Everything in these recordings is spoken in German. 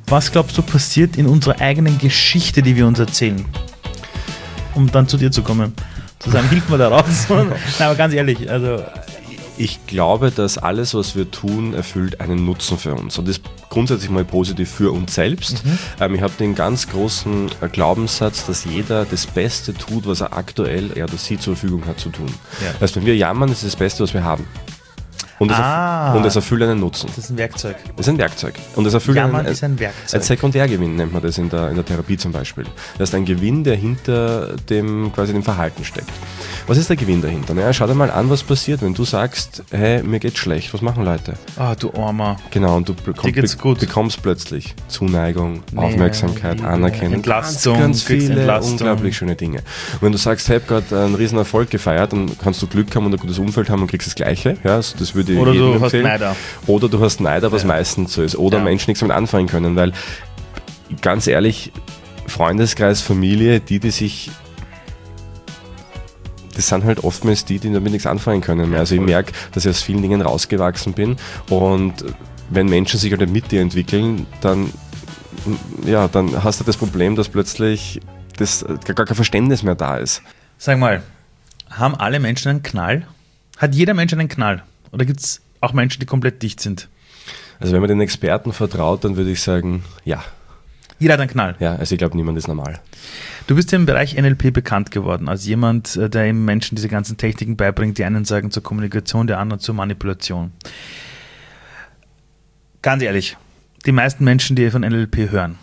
Was glaubst du passiert in unserer eigenen Geschichte, die wir uns erzählen? Um dann zu dir zu kommen. Zu sagen, hilf mir da raus. Nein, aber ganz ehrlich, also... Ich glaube, dass alles, was wir tun, erfüllt einen Nutzen für uns. Und das ist grundsätzlich mal positiv für uns selbst. Ich habe den ganz großen Glaubenssatz, dass jeder das Beste tut, was er aktuell, oder sie zur Verfügung hat, zu tun. Ja. Das heißt, wenn wir jammern, ist das Beste, was wir haben. Und es erfüllt einen Nutzen. Das ist ein Werkzeug. Das ist ein Werkzeug. Und es erfüllt Jammern ist ein Werkzeug. Ein Sekundärgewinn nennt man das in der Therapie zum Beispiel. Das ist ein Gewinn, der hinter dem Verhalten steckt. Was ist der Gewinn dahinter? Naja, schau dir mal an, was passiert, wenn du sagst, hey, mir geht's schlecht. Was machen Leute? Ah, du Armer. Genau, und du bekommst plötzlich Zuneigung, Aufmerksamkeit, Anerkennung, Entlastung, ganz viele unglaublich schöne Dinge. Und wenn du sagst, hey, ich habe gerade einen riesen Erfolg gefeiert, dann kannst du Glück haben und ein gutes Umfeld haben und kriegst das Gleiche. Ja, das würde oder jedem du empfehlen. Hast Neider. Oder du hast Neider, was meistens so ist. Oder Menschen nichts damit anfangen können, weil ganz ehrlich, Freundeskreis, Familie, die sich das sind halt oftmals die damit nichts anfangen können mehr. Also ich merke, dass ich aus vielen Dingen rausgewachsen bin und wenn Menschen sich halt nicht mit dir entwickeln, dann hast du das Problem, dass plötzlich gar kein Verständnis mehr da ist. Sag mal, haben alle Menschen einen Knall? Hat jeder Mensch einen Knall? Oder gibt es auch Menschen, die komplett dicht sind? Also wenn man den Experten vertraut, dann würde ich sagen, ja. Jeder hat einen Knall? Ja, also ich glaube, niemand ist normal. Du bist ja im Bereich NLP bekannt geworden, als jemand, der eben Menschen diese ganzen Techniken beibringt. Die einen sagen zur Kommunikation, die anderen zur Manipulation. Ganz ehrlich, die meisten Menschen, die von NLP hören,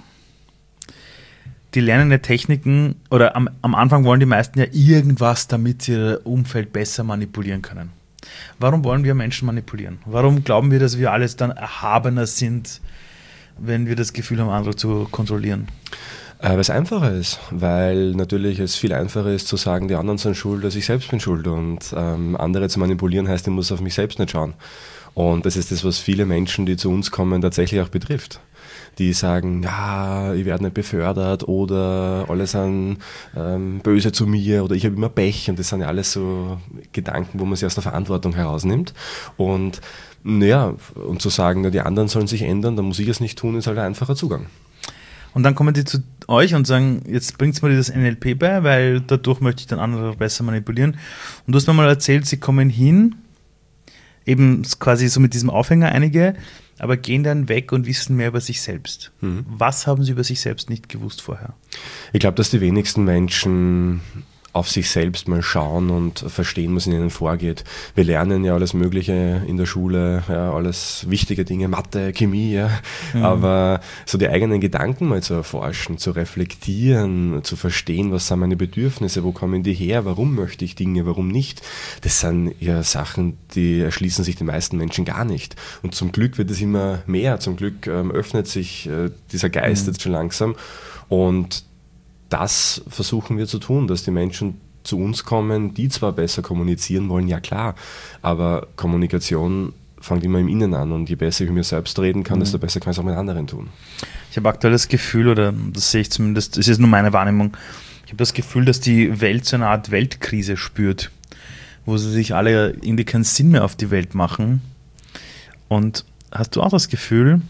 die lernen ja Techniken, oder am Anfang wollen die meisten ja irgendwas, damit sie ihr Umfeld besser manipulieren können. Warum wollen wir Menschen manipulieren? Warum glauben wir, dass wir alles dann erhabener sind, wenn wir das Gefühl haben, andere zu kontrollieren? Weil es einfacher ist, weil natürlich es viel einfacher ist zu sagen, die anderen sind schuld, als ich selbst bin schuld und andere zu manipulieren heißt, ich muss auf mich selbst nicht schauen. Und das ist das, was viele Menschen, die zu uns kommen, tatsächlich auch betrifft. Die sagen, ja, ich werde nicht befördert oder alle sind böse zu mir oder ich habe immer Pech und das sind ja alles so Gedanken, wo man sich aus der Verantwortung herausnimmt. Und und zu sagen, die anderen sollen sich ändern, dann muss ich es nicht tun, ist halt ein einfacher Zugang. Und dann kommen die zu euch und sagen, jetzt bringt mir das NLP bei, weil dadurch möchte ich dann andere besser manipulieren. Und du hast mir mal erzählt, sie kommen hin, eben quasi so mit diesem Aufhänger einige, aber gehen dann weg und wissen mehr über sich selbst. Was haben sie über sich selbst nicht gewusst vorher? Ich glaube, dass die wenigsten Menschen auf sich selbst mal schauen und verstehen, was in ihnen vorgeht. Wir lernen ja alles Mögliche in der Schule, ja, alles wichtige Dinge, Mathe, Chemie, ja. Aber so die eigenen Gedanken mal zu erforschen, zu reflektieren, zu verstehen, was sind meine Bedürfnisse, wo kommen die her, warum möchte ich Dinge, warum nicht, das sind ja Sachen, die erschließen sich den meisten Menschen gar nicht. Und zum Glück wird es immer mehr, zum Glück öffnet sich dieser Geist jetzt schon langsam und das versuchen wir zu tun, dass die Menschen zu uns kommen, die zwar besser kommunizieren wollen, ja klar, aber Kommunikation fängt immer im Innen an und je besser ich mit mir selbst reden kann, desto besser kann ich es auch mit anderen tun. Ich habe aktuell das Gefühl, oder das sehe ich zumindest, das ist nur meine Wahrnehmung, ich habe das Gefühl, dass die Welt so eine Art Weltkrise spürt, wo sie sich alle irgendwie keinen Sinn mehr auf die Welt machen. Und hast du auch das Gefühl,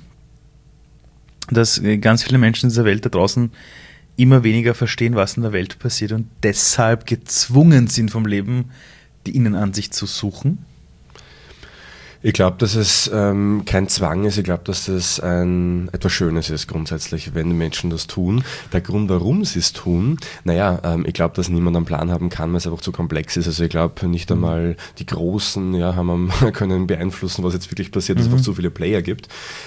dass ganz viele Menschen in dieser Welt da draußen immer weniger verstehen, was in der Welt passiert und deshalb gezwungen sind vom Leben, die Innenansicht zu suchen? Ich glaube, dass es kein Zwang ist. Ich glaube, dass das etwas Schönes ist grundsätzlich, wenn die Menschen das tun. Der Grund, warum sie es tun, ich glaube, dass niemand einen Plan haben kann, weil es einfach zu komplex ist. Also ich glaube, nicht einmal die Großen können beeinflussen, was jetzt wirklich passiert, dass es einfach zu viele Player gibt.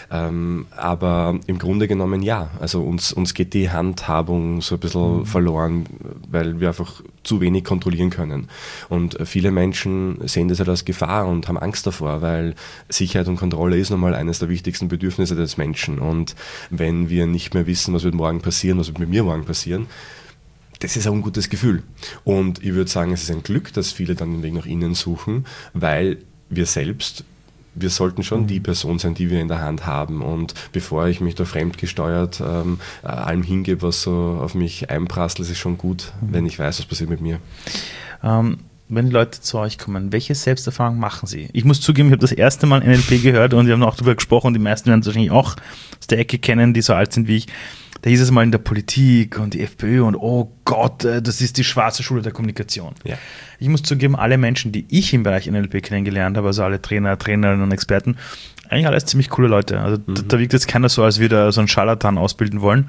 Aber im Grunde genommen ja. Also uns geht die Handhabung so ein bisschen verloren, weil wir einfach zu wenig kontrollieren können. Und viele Menschen sehen das halt als Gefahr und haben Angst davor, weil Sicherheit und Kontrolle ist nochmal eines der wichtigsten Bedürfnisse des Menschen. Und wenn wir nicht mehr wissen, was wird morgen passieren, was wird mit mir morgen passieren, das ist ein ungutes Gefühl. Und ich würde sagen, es ist ein Glück, dass viele dann den Weg nach innen suchen, weil wir sollten schon die Person sein, die wir in der Hand haben. Und bevor ich mich da fremdgesteuert allem hingebe, was so auf mich einprasselt, ist es schon gut, wenn ich weiß, was passiert mit mir. wenn die Leute zu euch kommen, welche Selbsterfahrung machen sie? Ich muss zugeben, ich habe das erste Mal NLP gehört und wir haben auch darüber gesprochen und die meisten werden es wahrscheinlich auch aus der Ecke kennen, die so alt sind wie ich. Da hieß es mal in der Politik und die FPÖ und oh Gott, das ist die schwarze Schule der Kommunikation. Ja. Ich muss zugeben, alle Menschen, die ich im Bereich NLP kennengelernt habe, also alle Trainer, Trainerinnen und Experten, eigentlich alles ziemlich coole Leute. Also da wirkt jetzt keiner so, als würde er so einen Scharlatan ausbilden wollen.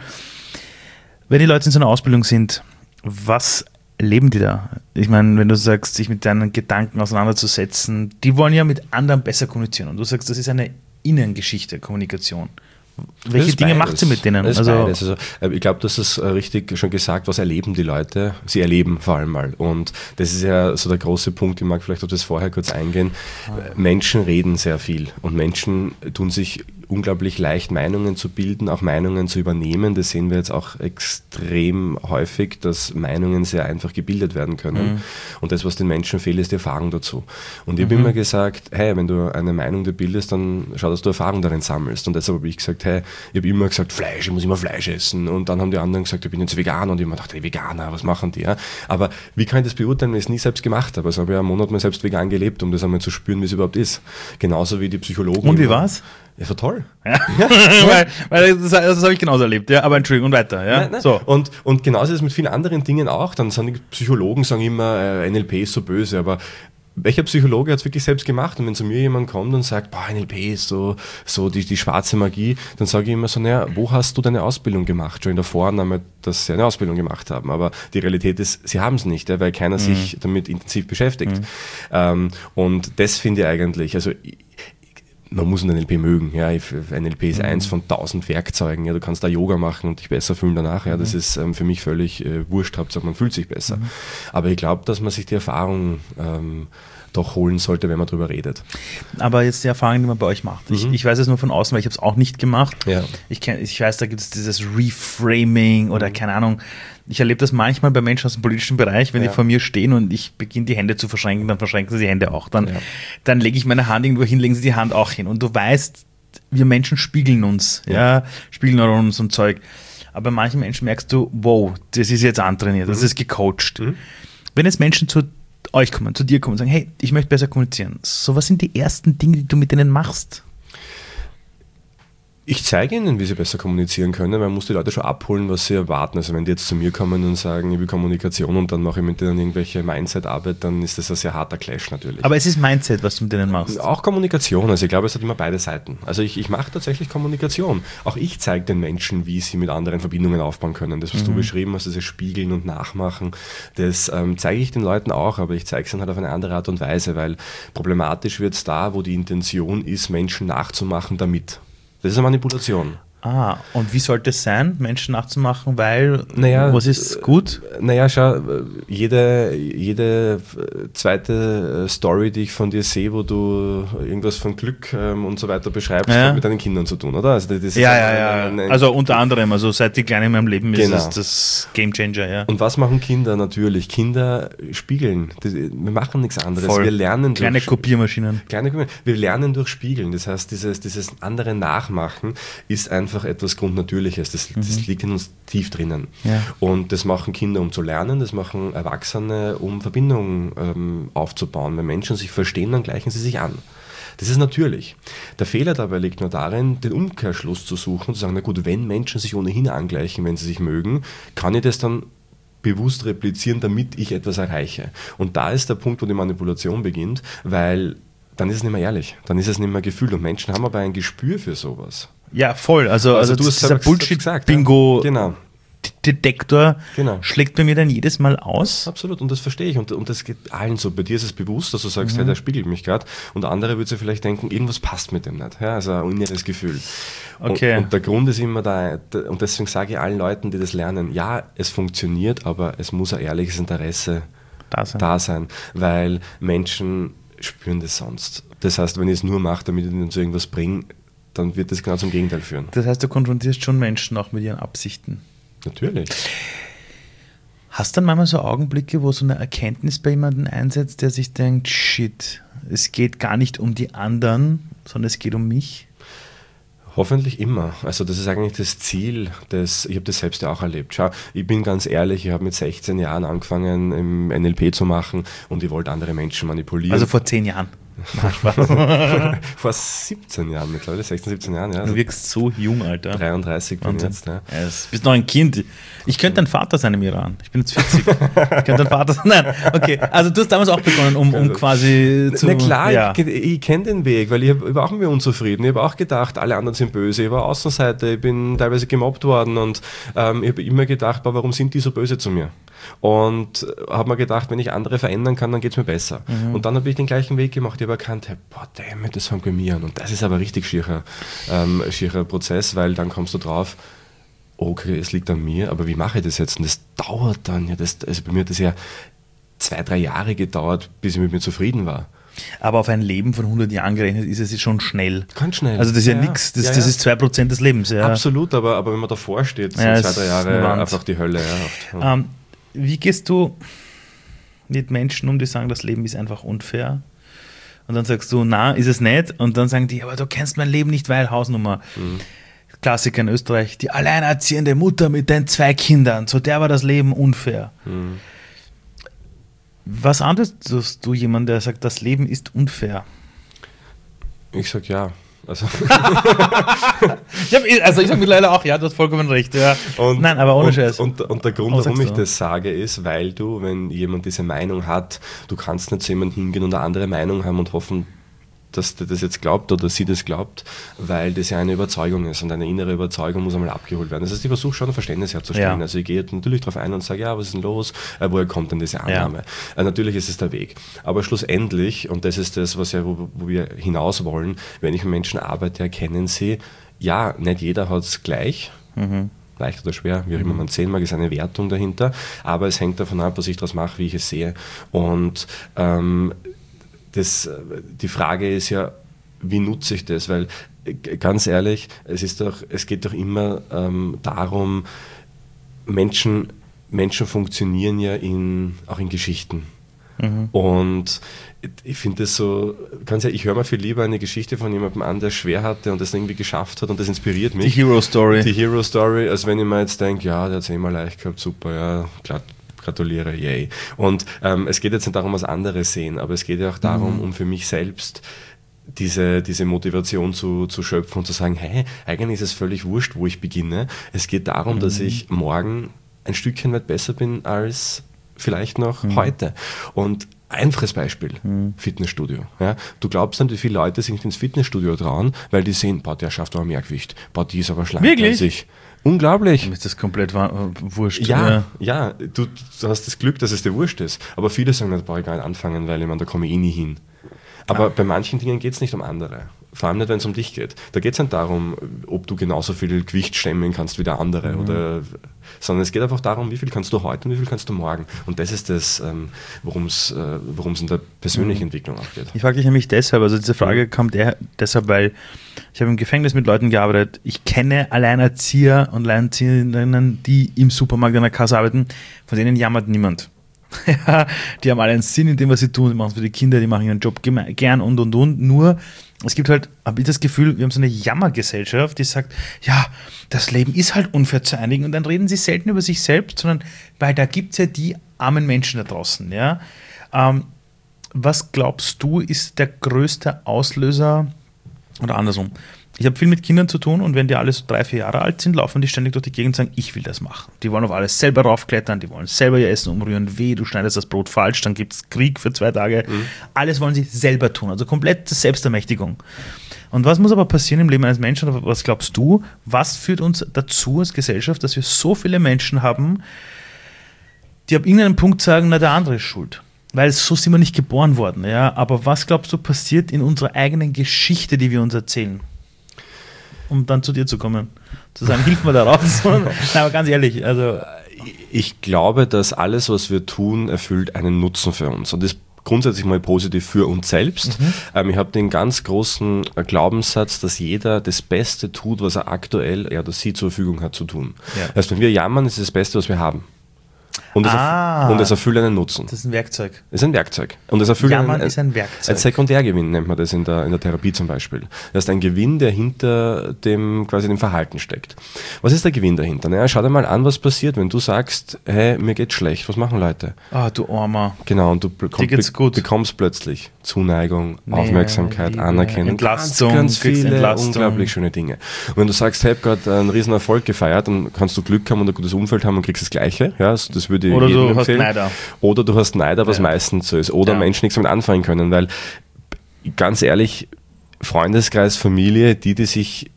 Wenn die Leute in so einer Ausbildung sind, was leben die da? Ich meine, wenn du sagst, sich mit deinen Gedanken auseinanderzusetzen, die wollen ja mit anderen besser kommunizieren. Und du sagst, das ist eine Innengeschichte, Kommunikation. Welche Dinge macht sie mit denen? Das ist beides. Also, ich glaube, das ist richtig schon gesagt, was erleben die Leute? Sie erleben vor allem mal. Und das ist ja so der große Punkt, ich mag vielleicht auf das vorher kurz eingehen. Menschen reden sehr viel und Menschen tun sich unglaublich leicht, Meinungen zu bilden, auch Meinungen zu übernehmen. Das sehen wir jetzt auch extrem häufig, dass Meinungen sehr einfach gebildet werden können. Und das, was den Menschen fehlt, ist die Erfahrung dazu. Und ich habe immer gesagt, hey, wenn du eine Meinung dir bildest, dann schau, dass du Erfahrung darin sammelst. Und deshalb habe ich gesagt, hey, ich habe immer gesagt, Fleisch, ich muss immer Fleisch essen. Und dann haben die anderen gesagt, ich bin jetzt Veganer. Und ich habe mir gedacht, hey, Veganer, was machen die? Ja? Aber wie kann ich das beurteilen, wenn ich es nie selbst gemacht habe? Also habe ich einen Monat mal selbst vegan gelebt, um das einmal zu spüren, wie es überhaupt ist. Genauso wie die Psychologen. Und wie war's? Ja, war toll. Ja. weil das habe ich genauso erlebt. Ja, aber Entschuldigung, und weiter. Ja? Nein. So. Und genauso ist es mit vielen anderen Dingen auch. Dann sind die Psychologen, sagen immer, NLP ist so böse, aber welcher Psychologe hat es wirklich selbst gemacht? Und wenn zu mir jemand kommt und sagt, boah, NLP ist so die schwarze Magie, dann sage ich immer so, naja, wo hast du deine Ausbildung gemacht? Schon in der Vorannahme, dass sie eine Ausbildung gemacht haben. Aber die Realität ist, sie haben es nicht, weil keiner sich damit intensiv beschäftigt. Und das finde ich eigentlich, also man muss einen NLP mögen. Ja. NLP ist eins von 1000 Werkzeugen. Ja. Du kannst da Yoga machen und dich besser fühlen danach. Ja. Das ist für mich völlig wurscht. Hauptsache, man fühlt sich besser. Aber ich glaube, dass man sich die Erfahrung doch holen sollte, wenn man darüber redet. Aber jetzt die Erfahrung, die man bei euch macht. Ich weiß es nur von außen, weil ich habe es auch nicht gemacht. Ja. Ich weiß, da gibt es dieses Reframing oder keine Ahnung. Ich erlebe das manchmal bei Menschen aus dem politischen Bereich, wenn die vor mir stehen und ich beginne die Hände zu verschränken, dann verschränken sie die Hände auch. Dann lege ich meine Hand irgendwo hin, legen sie die Hand auch hin. Und du weißt, wir Menschen spiegeln uns, spiegeln uns und Zeug. Aber bei manchen Menschen merkst du, wow, das ist jetzt antrainiert, das ist gecoacht. Wenn jetzt Menschen zu euch kommen, zu dir kommen und sagen, hey, ich möchte besser kommunizieren. So, was sind die ersten Dinge, die du mit denen machst? Ich zeige ihnen, wie sie besser kommunizieren können, weil man muss die Leute schon abholen, was sie erwarten. Also wenn die jetzt zu mir kommen und sagen, ich will Kommunikation und dann mache ich mit denen irgendwelche Mindset-Arbeit, dann ist das ein sehr harter Clash natürlich. Aber es ist Mindset, was du mit denen machst. Auch Kommunikation, also ich glaube, es hat immer beide Seiten. Also ich mache tatsächlich Kommunikation. Auch ich zeige den Menschen, wie sie mit anderen Verbindungen aufbauen können. Das, was du beschrieben hast, dieses Spiegeln und Nachmachen, das zeige ich den Leuten auch, aber ich zeige es dann halt auf eine andere Art und Weise, weil problematisch wird es da, wo die Intention ist, Menschen nachzumachen damit. Das ist eine Manipulation. Und wie sollte es sein, Menschen nachzumachen, weil, was ist gut? Naja, schau, jede zweite Story, die ich von dir sehe, wo du irgendwas von Glück und so weiter beschreibst, hat mit deinen Kindern zu tun, oder? Also das ist also unter anderem, also seit die Kleine in meinem Leben ist es das Gamechanger, ja. Und was machen Kinder natürlich? Kinder spiegeln. Wir machen nichts anderes. Voll. Wir lernen kleine Kopiermaschinen. Wir lernen durch Spiegeln. Das heißt, dieses andere Nachmachen ist einfach etwas Grundnatürliches. Das liegt in uns tief drinnen. Ja. Und das machen Kinder, um zu lernen, das machen Erwachsene, um Verbindungen aufzubauen. Wenn Menschen sich verstehen, dann gleichen sie sich an. Das ist natürlich. Der Fehler dabei liegt nur darin, den Umkehrschluss zu suchen und zu sagen, na gut, wenn Menschen sich ohnehin angleichen, wenn sie sich mögen, kann ich das dann bewusst replizieren, damit ich etwas erreiche. Und da ist der Punkt, wo die Manipulation beginnt, weil dann ist es nicht mehr ehrlich, dann ist es nicht mehr Gefühl. Und Menschen haben aber ein Gespür für sowas. Ja, voll. Also du hast dieser Bullshit-Bingo. Genau. Detektor schlägt bei mir dann jedes Mal aus. Absolut, und das verstehe ich. Und das geht allen so. Bei dir ist es bewusst, dass du sagst, hey, der spiegelt mich gerade. Und andere würde sich vielleicht denken, irgendwas passt mit dem nicht. Ja, also ein inneres Gefühl. Okay. Und der Grund ist immer da, und deswegen sage ich allen Leuten, die das lernen, ja, es funktioniert, aber es muss ein ehrliches Interesse da sein. Weil Menschen spüren das sonst. Das heißt, wenn ich es nur mache, damit ich ihnen zu irgendwas bringe, dann wird das genau zum Gegenteil führen. Das heißt, du konfrontierst schon Menschen auch mit ihren Absichten. Natürlich. Hast du dann manchmal so Augenblicke, wo so eine Erkenntnis bei jemandem einsetzt, der sich denkt, shit, es geht gar nicht um die anderen, sondern es geht um mich? Hoffentlich immer. Also das ist eigentlich das Ziel, ich habe das selbst ja auch erlebt. Schau, ich bin ganz ehrlich, ich habe mit 16 Jahren angefangen, im NLP zu machen und ich wollte andere Menschen manipulieren. Also vor 10 Jahren. Vor 17 Jahren mittlerweile, 16, 17 Jahren. Ja. Du wirkst so jung, Alter. 33 bin ich jetzt. Ja. Ja, du bist noch ein Kind. Ich könnte dein Vater sein im Iran. Ich bin jetzt 40. Ich könnte dein Vater sein. Nein, okay. Also du hast damals auch begonnen, um quasi zu... Na klar, ja. ich kenne den Weg, weil ich war auch immer unzufrieden. Ich habe auch gedacht, alle anderen sind böse. Ich war Außenseiter, ich bin teilweise gemobbt worden und ich habe immer gedacht, warum sind die so böse zu mir? Und habe mir gedacht, wenn ich andere verändern kann, dann geht es mir besser. Und dann habe ich den gleichen Weg gemacht. Ich habe erkannt, hey, boah, dammit, das fängt bei mir an. Und das ist aber richtig schierer Prozess, weil dann kommst du drauf, okay, es liegt an mir, aber wie mache ich das jetzt? Und das dauert dann. Ja, also bei mir hat das ja 2-3 Jahre gedauert, bis ich mit mir zufrieden war. Aber auf ein Leben von 100 Jahren gerechnet ist es schon schnell. Ganz schnell. Also das ist ja nichts, das ist 2% des Lebens. Ja. Absolut, aber wenn man davor steht, sind 2-3 Jahre einfach die Hölle. Ja. Wie gehst du mit Menschen um, die sagen, das Leben ist einfach unfair? Und dann sagst du, na, ist es nicht? Und dann sagen die, aber du kennst mein Leben nicht, weil Hausnummer. Klassiker in Österreich, die alleinerziehende Mutter mit den 2 Kindern, so der war das Leben unfair. Was antwortest du jemandem, der sagt, das Leben ist unfair? Ich sag ja. Also ich sage mittlerweile auch, ja, du hast vollkommen recht. Ja. Nein, aber ohne Scheiß. Und der Grund, warum ich das sage, ist, weil du, wenn jemand diese Meinung hat, du kannst nicht zu jemandem hingehen und eine andere Meinung haben und hoffen, dass der das jetzt glaubt oder sie das glaubt, weil das ja eine Überzeugung ist und eine innere Überzeugung muss einmal abgeholt werden. Das heißt, ich versuche schon ein Verständnis herzustellen. Ja. Also ich gehe natürlich darauf ein und sage, ja, was ist denn los? Woher kommt denn diese Annahme? Ja. Natürlich ist es der Weg. Aber schlussendlich, und das ist das, wo wir hinaus wollen, wenn ich mit Menschen arbeite, erkennen sie, ja, nicht jeder hat es gleich. Leicht oder schwer, wie auch immer man sehen mag, ist eine Wertung dahinter, aber es hängt davon ab, was ich daraus mache, wie ich es sehe. Und die Frage ist ja, wie nutze ich das? Weil ganz ehrlich, es geht doch immer darum, Menschen funktionieren ja auch in Geschichten. Und ich finde das so, ich höre mir viel lieber eine Geschichte von jemandem an, der es schwer hatte und das irgendwie geschafft hat und das inspiriert mich. Die Hero Story. Als wenn ich mir jetzt denke, ja, der hat es immer leicht gehabt, super, ja, klar. Gratuliere, yay. Und es geht jetzt nicht darum, was andere sehen, aber es geht ja auch darum, um für mich selbst diese Motivation zu schöpfen und zu sagen, hey, eigentlich ist es völlig wurscht, wo ich beginne. Es geht darum, dass ich morgen ein Stückchen weit besser bin als vielleicht noch heute. Und einfaches Beispiel, Fitnessstudio. Ja? Du glaubst nicht, wie viele Leute sich nicht ins Fitnessstudio trauen, weil die sehen, der schafft aber mehr Gewicht, die ist aber schlanker als ich. Unglaublich. Mir ist das komplett wurscht. Ja, du hast das Glück, dass es dir wurscht ist. Aber viele sagen, da brauche ich gar nicht anfangen, weil da komme ich eh nie hin. Aber bei manchen Dingen geht es nicht um andere. Vor allem nicht, wenn es um dich geht. Da geht es nicht darum, ob du genauso viel Gewicht stemmen kannst wie der andere. Sondern es geht einfach darum, wie viel kannst du heute und wie viel kannst du morgen. Und das ist das, worum es in der persönlichen Entwicklung auch geht. Ich frage dich nämlich deshalb, also diese Frage kommt deshalb, weil ich habe im Gefängnis mit Leuten gearbeitet. Ich kenne Alleinerzieher und Alleinerzieherinnen, die im Supermarkt an der Kasse arbeiten, von denen jammert niemand. Ja, die haben alle einen Sinn in dem, was sie tun. Die machen es für die Kinder, die machen ihren Job gern und. Nur, es gibt halt, habe ich das Gefühl, wir haben so eine Jammergesellschaft, die sagt, ja, das Leben ist halt unfair zu einigen. Und dann reden sie selten über sich selbst, sondern, weil da gibt es ja die armen Menschen da draußen. Ja? Was glaubst du, ist der größte Auslöser, oder andersrum, ich habe viel mit Kindern zu tun und wenn die alle so 3-4 Jahre alt sind, laufen die ständig durch die Gegend und sagen, ich will das machen. Die wollen auf alles selber raufklettern, die wollen selber ihr Essen umrühren, du schneidest das Brot falsch, dann gibt es Krieg für 2 Tage. Alles wollen sie selber tun, also komplett Selbstermächtigung. Und was muss aber passieren im Leben eines Menschen, oder was glaubst du, was führt uns dazu als Gesellschaft, dass wir so viele Menschen haben, die ab irgendeinem Punkt sagen, na, der andere ist schuld. Weil so sind wir nicht geboren worden. Ja? Aber was glaubst du passiert in unserer eigenen Geschichte, die wir uns erzählen? Um dann zu dir zu kommen, zu sagen, hilf mir da raus. Nein, aber ganz ehrlich, also ich glaube, dass alles, was wir tun, erfüllt einen Nutzen für uns. Und das ist grundsätzlich mal positiv für uns selbst. Ich habe den ganz großen Glaubenssatz, dass jeder das Beste tut, was er aktuell, er oder sie zur Verfügung hat zu tun. Ja. Das heißt, wenn wir jammern, ist es das Beste, was wir haben. Und es erfüllt einen Nutzen. Das ist ein Werkzeug. Es ist ein Werkzeug. Und es erfüllt ist ein Werkzeug. Ein Sekundärgewinn nennt man das in der Therapie zum Beispiel. Das ist ein Gewinn, der hinter dem Verhalten steckt. Was ist der Gewinn dahinter? Naja, schau dir mal an, was passiert, wenn du sagst, hey, mir geht's schlecht. Was machen Leute? Du Armer. Genau, und du bekommst plötzlich Zuneigung, Aufmerksamkeit, Liebe, Anerkennung, Entlastung, ganz viele unglaublich schöne Dinge. Und wenn du sagst, hey, ich habe gerade einen riesen Erfolg gefeiert, dann kannst du Glück haben und ein gutes Umfeld haben und kriegst das Gleiche. Ja, das würde ich jedem empfehlen. Oder du hast Neider, was meistens so ist. Oder Menschen nichts damit anfangen können, weil ganz ehrlich, Freundeskreis, Familie, das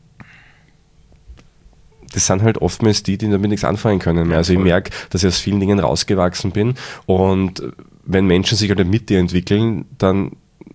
sind halt oftmals die damit nichts anfangen können mehr. Also ich merke, dass ich aus vielen Dingen rausgewachsen bin und wenn Menschen sich halt mit dir entwickeln, dann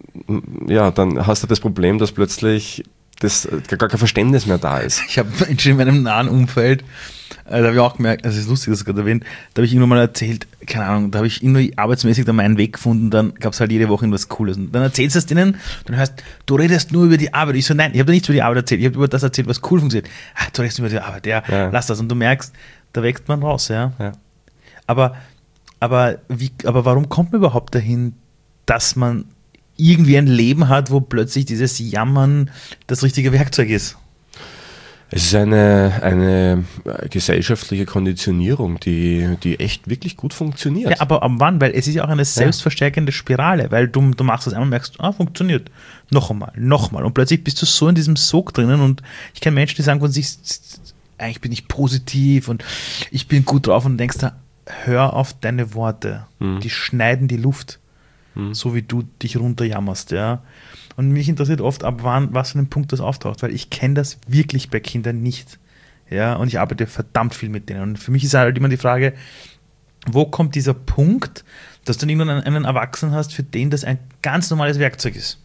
hast du das Problem, dass plötzlich gar kein Verständnis mehr da ist. Ich habe Menschen in meinem nahen Umfeld, da habe ich auch gemerkt, also es ist lustig, dass du gerade erwähnt, da habe ich irgendwann mal erzählt, keine Ahnung, da habe ich irgendwie arbeitsmäßig dann meinen Weg gefunden, dann gab es halt jede Woche irgendwas Cooles. Und dann erzählst du es denen, dann hörst du redest nur über die Arbeit. Ich so, nein, ich habe da nichts über die Arbeit erzählt, ich habe über das erzählt, was cool funktioniert. Du redest über die Arbeit, lass das. Und du merkst, da wächst man raus, ja. Aber warum kommt man überhaupt dahin, dass man irgendwie ein Leben hat, wo plötzlich dieses Jammern das richtige Werkzeug ist? Es ist eine gesellschaftliche Konditionierung, die echt wirklich gut funktioniert. Ja, aber ab wann? Weil es ist ja auch eine selbstverstärkende Spirale, weil du machst das einmal und merkst, funktioniert. Noch einmal. Und plötzlich bist du so in diesem Sog drinnen und ich kenne Menschen, die sagen von sich, eigentlich bin ich positiv und ich bin gut drauf und denkst da, hör auf deine Worte. Die schneiden die Luft, so wie du dich runterjammerst, ja. Und mich interessiert oft, ab wann, was für ein Punkt das auftaucht, weil ich kenne das wirklich bei Kindern nicht. Ja, und ich arbeite verdammt viel mit denen. Und für mich ist halt immer die Frage, wo kommt dieser Punkt, dass du irgendwann einen Erwachsenen hast, für den das ein ganz normales Werkzeug ist?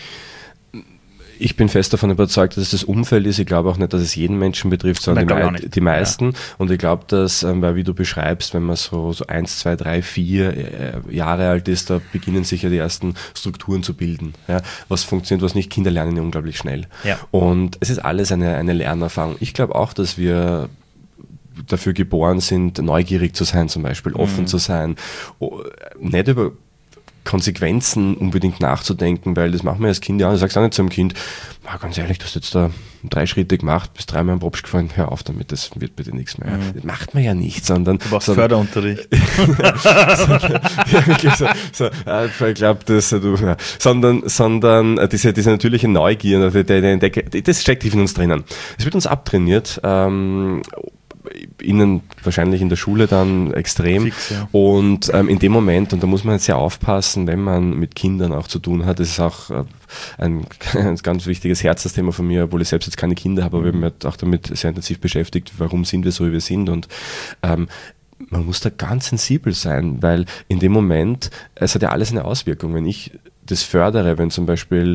Ich bin fest davon überzeugt, dass es das Umfeld ist. Ich glaube auch nicht, dass es jeden Menschen betrifft, sondern die meisten. Ja. Und ich glaube, dass, weil wie du beschreibst, wenn man so 1, 2, 3, 4 Jahre alt ist, da beginnen sich ja die ersten Strukturen zu bilden. Ja, was funktioniert, was nicht. Kinder lernen ja unglaublich schnell. Ja. Und es ist alles eine Lernerfahrung. Ich glaube auch, dass wir dafür geboren sind, neugierig zu sein, zum Beispiel, offen zu sein, nicht über Konsequenzen unbedingt nachzudenken, weil das machen wir als Kind ja, du sagst auch nicht zu einem Kind, ganz ehrlich, du hast jetzt da 3 Schritte gemacht, bist 3-mal am Propsch gefallen, hör auf damit, das wird bitte nichts mehr. Das macht man ja nicht, sondern... Du brauchst Förderunterricht. Ich glaube, sondern diese natürliche Neugier, das steckt tief in uns drinnen. Es wird uns abtrainiert, Ihnen wahrscheinlich in der Schule dann extrem. Fix, ja. Und in dem Moment, und da muss man jetzt sehr aufpassen, wenn man mit Kindern auch zu tun hat, das ist auch ein ganz wichtiges Herzensthema von mir, obwohl ich selbst jetzt keine Kinder habe, aber wir haben mich auch damit sehr intensiv beschäftigt, warum sind wir so, wie wir sind, und man muss da ganz sensibel sein, weil in dem Moment, es hat ja alles eine Auswirkung. Wenn ich das fördere, wenn zum Beispiel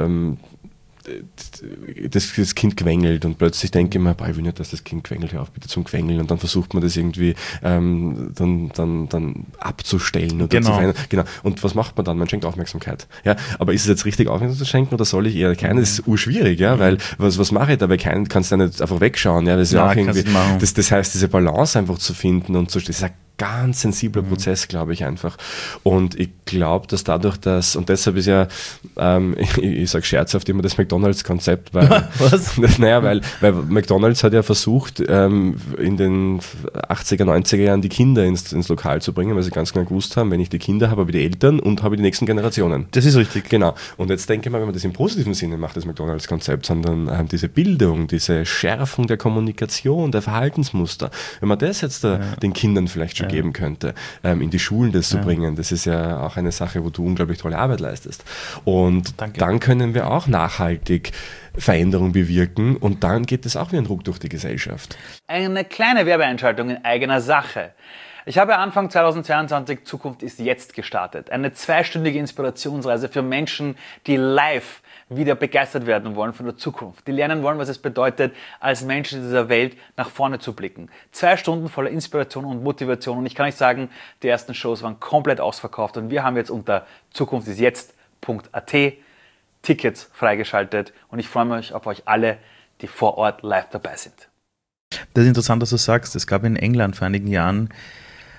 das Kind quengelt und plötzlich denke ich mir, ich will nicht, dass das Kind quengelt, hör auf bitte zum Quengeln, und dann versucht man das irgendwie dann abzustellen oder zu verändern. Genau. Und was macht man dann? Man schenkt Aufmerksamkeit. Ja, aber ist es jetzt richtig, Aufmerksamkeit zu schenken, oder soll ich eher keine? Das ist urschwierig, ja, weil was mache ich dabei? Kannst du nicht einfach wegschauen, ja, das ist ja auch irgendwie, das heißt, diese Balance einfach zu finden und das ist ganz sensibler Prozess, glaube ich einfach. Und ich glaube, dass dadurch und deshalb ist ja, ich sage scherzhaft immer das McDonalds-Konzept, weil, weil McDonalds hat ja versucht, in den 80er, 90er Jahren die Kinder ins Lokal zu bringen, weil sie ganz genau gewusst haben, wenn ich die Kinder habe, habe ich die Eltern und habe ich die nächsten Generationen. Das ist richtig. Genau. Und jetzt denke ich mal, wenn man das im positiven Sinne macht, das McDonalds-Konzept, sondern diese Bildung, diese Schärfung der Kommunikation, der Verhaltensmuster, wenn man das jetzt den Kindern vielleicht schon geben könnte, in die Schulen das zu bringen. Das ist ja auch eine Sache, wo du unglaublich tolle Arbeit leistest. Und dann können wir auch nachhaltig Veränderung bewirken, und dann geht es auch wie ein Ruck durch die Gesellschaft. Eine kleine Werbeeinschaltung in eigener Sache. Ich habe Anfang 2022 Zukunft ist jetzt gestartet. Eine 2-stündige Inspirationsreise für Menschen, die live wieder begeistert werden wollen von der Zukunft. Die lernen wollen, was es bedeutet, als Menschen in dieser Welt nach vorne zu blicken. 2 Stunden voller Inspiration und Motivation. Und ich kann euch sagen, die ersten Shows waren komplett ausverkauft. Und wir haben jetzt unter zukunftisjetzt.at Tickets freigeschaltet. Und ich freue mich auf euch alle, die vor Ort live dabei sind. Das ist interessant, dass du sagst. Es gab in England vor einigen Jahren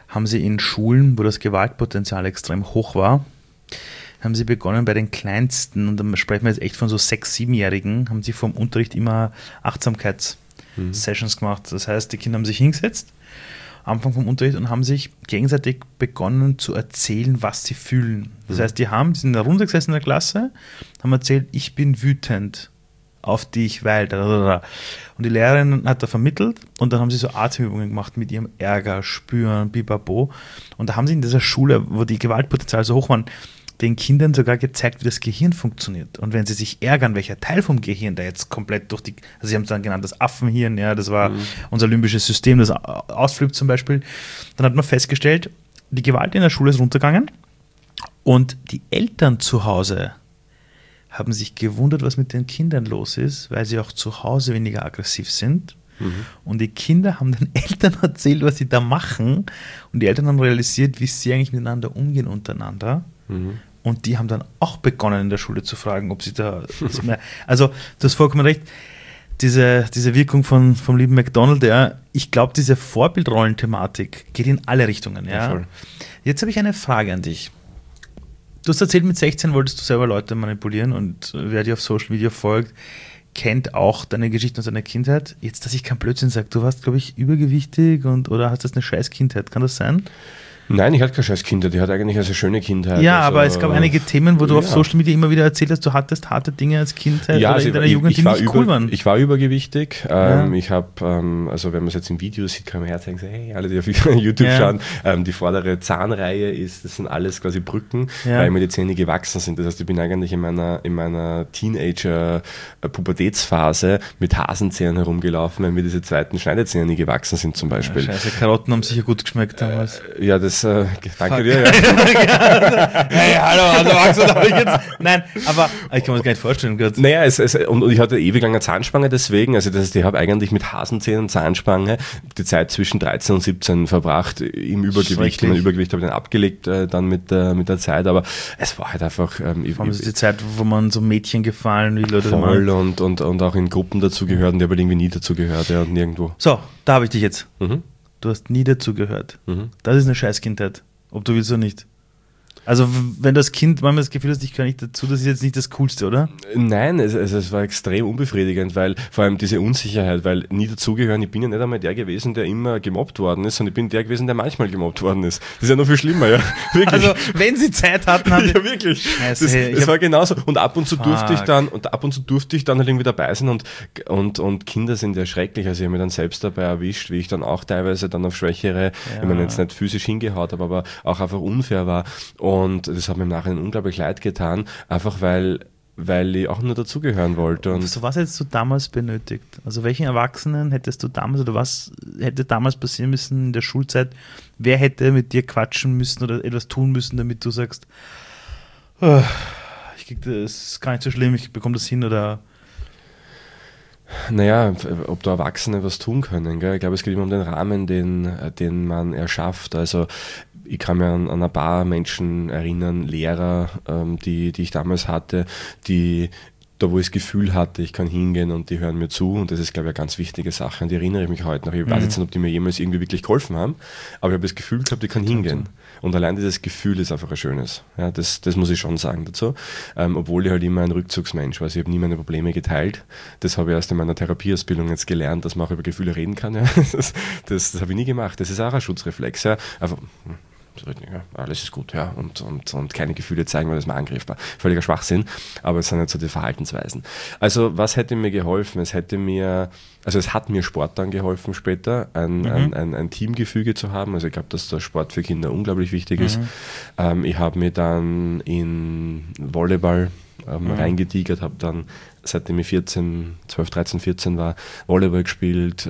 haben sie in Schulen, wo das Gewaltpotenzial extrem hoch war, haben sie begonnen bei den Kleinsten, und da sprechen wir jetzt echt von so 6-, 7-Jährigen, haben sie vom Unterricht immer Achtsamkeits-Sessions gemacht. Das heißt, die Kinder haben sich hingesetzt, am Anfang vom Unterricht, und haben sich gegenseitig begonnen zu erzählen, was sie fühlen. Das heißt, die sind in der Runde gesessen in der Klasse, haben erzählt, ich bin wütend auf dich, weil... Und die Lehrerin hat da vermittelt, und dann haben sie so Atemübungen gemacht mit ihrem Ärger, Spüren, Bibabo. Und da haben sie in dieser Schule, wo die Gewaltpotenziale so hoch waren, den Kindern sogar gezeigt, wie das Gehirn funktioniert. Und wenn sie sich ärgern, welcher Teil vom Gehirn da jetzt komplett durch die, also sie haben es dann genannt, das Affenhirn, ja, das war unser limbisches System, das ausflippt zum Beispiel, dann hat man festgestellt, die Gewalt in der Schule ist runtergegangen, und die Eltern zu Hause haben sich gewundert, was mit den Kindern los ist, weil sie auch zu Hause weniger aggressiv sind. Und die Kinder haben den Eltern erzählt, was sie da machen, und die Eltern haben realisiert, wie sie eigentlich miteinander umgehen untereinander. Und die haben dann auch begonnen, in der Schule zu fragen, ob sie da mehr. Also, du hast vollkommen recht, diese Wirkung vom lieben McDonald, ich glaube, diese Vorbildrollen-Thematik geht in alle Richtungen. Ja? Jetzt habe ich eine Frage an dich. Du hast erzählt, mit 16 wolltest du selber Leute manipulieren, und wer dir auf Social Media folgt, kennt auch deine Geschichte aus deiner Kindheit. Jetzt, dass ich kein Blödsinn sage, du warst, glaube ich, übergewichtig oder hast das eine scheiß Kindheit, kann das sein? Nein, ich hatte keine scheiß Kindheit, ich hatte eigentlich eine sehr schöne Kindheit. Ja, also, aber es gab einige Themen, wo du auf Social Media immer wieder erzählt hast, du hattest harte Dinge als Kindheit oder in deiner Jugend, die nicht cool waren. Ich war übergewichtig. Ich habe, also wenn man es jetzt im Video sieht, kann man herzeigen, so, hey, alle, die auf YouTube schauen, die vordere Zahnreihe das sind alles quasi Brücken, weil mir die Zähne gewachsen sind. Das heißt, ich bin eigentlich in meiner Teenager-Pubertätsphase mit Hasenzähnen herumgelaufen, weil mir diese zweiten Schneidezähne nie gewachsen sind zum Beispiel. Ja, scheiße, Karotten haben sicher gut geschmeckt damals. Ja, danke dir. Ja. Hey, hallo, also Max, habe ich jetzt. Nein, aber ich kann mir das gar nicht vorstellen. Gott. Naja, und ich hatte ewig lange Zahnspange deswegen. Also das heißt, ich habe eigentlich mit Hasenzähnen und Zahnspange die Zeit zwischen 13 und 17 verbracht im Übergewicht. Mein Übergewicht habe ich dann abgelegt dann mit der Zeit, aber es war halt einfach. Das ist die Zeit, wo man so Mädchen gefallen will oder voll und auch in Gruppen dazugehört, und die aber irgendwie nie dazugehört, ja, und nirgendwo. So, da habe ich dich jetzt. Du hast nie dazugehört. Das ist eine Scheißkindheit, ob du willst oder nicht. Also wenn das Kind manchmal das Gefühl hat, ich gehöre nicht dazu, das ist jetzt nicht das Coolste, oder? Nein, es war extrem unbefriedigend, weil vor allem diese Unsicherheit, weil nie dazugehören, ich bin ja nicht einmal der gewesen, der immer gemobbt worden ist, sondern ich bin der gewesen, der manchmal gemobbt worden ist. Das ist ja noch viel schlimmer, ja. Wirklich. Also wenn sie Zeit hatten, haben ja, wirklich. Scheiße, das war genauso. Und ab und zu durfte ich dann halt irgendwie dabei sein, und Kinder sind ja schrecklich. Also ich habe mich dann selbst dabei erwischt, wie ich dann auch teilweise dann auf Schwächere, wenn man jetzt nicht physisch hingehaut habe, aber auch einfach unfair war. Und das hat mir im Nachhinein unglaublich leid getan, einfach weil ich auch nur dazugehören wollte. Und so, was hättest du damals benötigt? Also welchen Erwachsenen hättest du damals, oder was hätte damals passieren müssen in der Schulzeit? Wer hätte mit dir quatschen müssen oder etwas tun müssen, damit du sagst, oh, das ist gar nicht so schlimm, ich bekomme das hin, oder... Naja, ob da Erwachsene was tun können. Gell? Ich glaube, es geht immer um den Rahmen, den man erschafft. Also ich kann mir an ein paar Menschen erinnern, Lehrer, die ich damals hatte, da wo ich das Gefühl hatte, ich kann hingehen und die hören mir zu, und das ist, glaube ich, eine ganz wichtige Sache, an die erinnere ich mich heute noch. Ich weiß jetzt nicht, ob die mir jemals irgendwie wirklich geholfen haben, aber ich habe das Gefühl gehabt, ich kann hingehen. Und allein dieses Gefühl ist einfach ein schönes. Ja, das muss ich schon sagen dazu. Obwohl ich halt immer ein Rückzugsmensch war. Also ich habe nie meine Probleme geteilt. Das habe ich erst in meiner Therapieausbildung jetzt gelernt, dass man auch über Gefühle reden kann. Ja. Das habe ich nie gemacht. Das ist auch ein Schutzreflex. Ja. Einfach... Ja, alles ist gut, ja, und keine Gefühle zeigen, weil das mal angreifbar. Völliger Schwachsinn, aber es sind nicht so die Verhaltensweisen. Also was hätte mir geholfen? Es hat mir Sport dann geholfen später, ein Teamgefüge zu haben. Also ich glaube, dass der Sport für Kinder unglaublich wichtig ist. Ich habe mir dann in Volleyball reingetigert, habe dann, seitdem ich 12, 13, 14 war, Volleyball gespielt,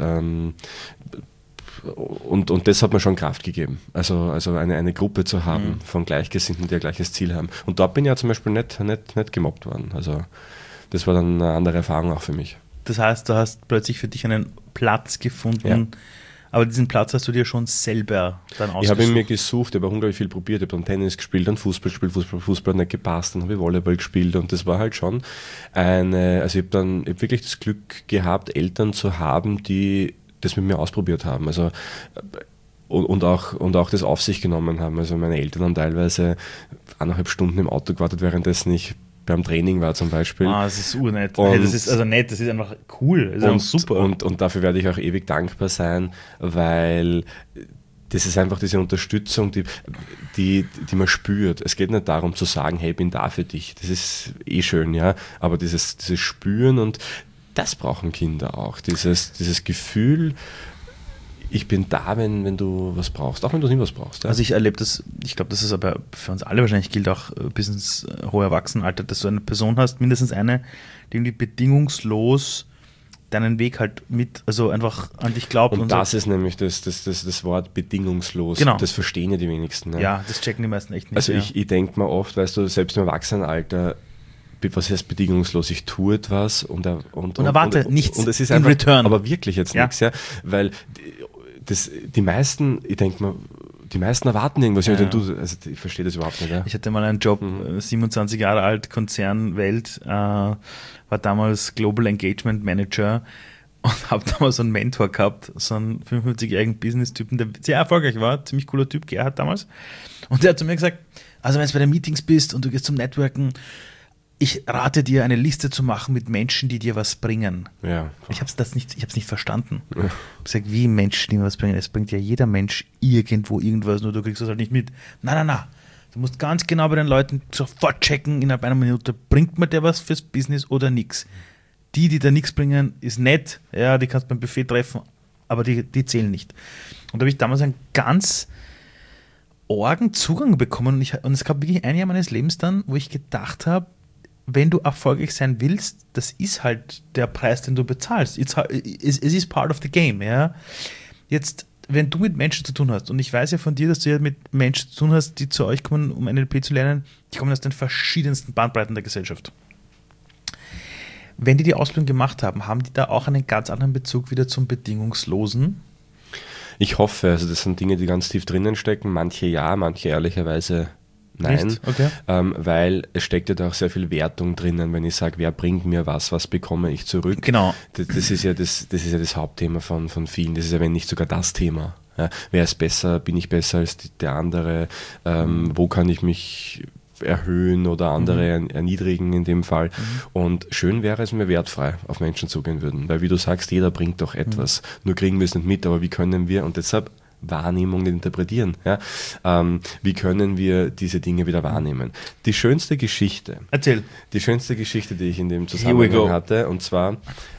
und das hat mir schon Kraft gegeben. Also eine Gruppe zu haben von Gleichgesinnten, die ein gleiches Ziel haben. Und dort bin ich ja zum Beispiel nicht gemobbt worden. Also das war dann eine andere Erfahrung auch für mich. Das heißt, du hast plötzlich für dich einen Platz gefunden, aber diesen Platz hast du dir schon selber dann ausgesucht? Ich habe ihn mir gesucht, ich habe unglaublich viel probiert. Ich habe dann Tennis gespielt, dann Fußball gespielt, Fußball hat nicht gepasst, dann habe ich Volleyball gespielt, und das war halt schon also ich habe wirklich das Glück gehabt, Eltern zu haben, die das mit mir ausprobiert haben. Also und auch das auf sich genommen haben. Also meine Eltern haben teilweise 1,5 Stunden im Auto gewartet, währenddessen ich beim Training war zum Beispiel. Das ist urnett. Hey, das ist also nett, das ist einfach cool, das ist einfach super. Und dafür werde ich auch ewig dankbar sein, weil das ist einfach diese Unterstützung, die man spürt. Es geht nicht darum zu sagen, hey, ich bin da für dich. Das ist eh schön, ja. Aber dieses Spüren, und das brauchen Kinder auch. Dieses Gefühl, ich bin da, wenn du was brauchst, auch wenn du nicht was brauchst. Ja? Also ich erlebe das, ich glaube, dass es aber für uns alle wahrscheinlich gilt, auch bis ins hohe Erwachsenenalter, dass du eine Person hast, mindestens eine, die irgendwie bedingungslos deinen Weg halt also einfach an dich glaubt. Und das ist nämlich das Wort bedingungslos. Genau. Das verstehen ja die wenigsten. Ne? Ja, das checken die meisten echt nicht. Also ich denke mir oft, weißt du, selbst im Erwachsenenalter, was heißt bedingungslos? Ich tue etwas und erwarte nichts und es ist in einfach, return. aber wirklich jetzt nichts, ja, weil die meisten, ich denke mal, die meisten erwarten irgendwas. Ja. Ich verstehe das überhaupt nicht. Ja. Ich hatte mal einen Job, 27 Jahre alt, Konzernwelt, war damals Global Engagement Manager und habe damals so einen Mentor gehabt, so einen 55-jährigen Business-Typen, der sehr erfolgreich war, ziemlich cooler Typ, Gerhard damals. Und der hat zu mir gesagt, also wenn du bei den Meetings bist und du gehst zum Networken, ich rate dir, eine Liste zu machen mit Menschen, die dir was bringen. Ja. Ich habe es nicht verstanden. Ja. Ich habe gesagt, wie Menschen, die mir was bringen? Es bringt ja jeder Mensch irgendwo irgendwas, nur du kriegst das halt nicht mit. Nein. Du musst ganz genau bei den Leuten sofort checken, innerhalb einer Minute, bringt mir der was fürs Business oder nichts. Die da nichts bringen, ist nett, ja, die kannst du beim Buffet treffen, aber die zählen nicht. Und da habe ich damals einen ganz orgen Zugang bekommen und es gab wirklich ein Jahr meines Lebens dann, wo ich gedacht habe, wenn du erfolgreich sein willst, das ist halt der Preis, den du bezahlst. Es ist part of the game. Ja? Jetzt, wenn du mit Menschen zu tun hast, und ich weiß ja von dir, dass du ja mit Menschen zu tun hast, die zu euch kommen, um NLP zu lernen, die kommen aus den verschiedensten Bandbreiten der Gesellschaft. Wenn die Ausbildung gemacht haben, haben die da auch einen ganz anderen Bezug wieder zum Bedingungslosen? Ich hoffe, also das sind Dinge, die ganz tief drinnen stecken. Manche ja, manche ehrlicherweise nein, okay. Weil es steckt ja da auch sehr viel Wertung drinnen, wenn ich sage, wer bringt mir was bekomme ich zurück. Genau. Das ist ja das Hauptthema von vielen, das ist ja wenn nicht sogar das Thema. Ja, wer ist besser, bin ich besser als der andere, wo kann ich mich erhöhen oder andere erniedrigen in dem Fall. Und schön wäre es, wenn wir wertfrei auf Menschen zugehen würden, weil wie du sagst, jeder bringt doch etwas, nur kriegen wir es nicht mit, aber wie können wir, und deshalb Wahrnehmung interpretieren. Ja? Wie können wir diese Dinge wieder wahrnehmen? Die schönste Geschichte, die ich in dem Zusammenhang hatte, und zwar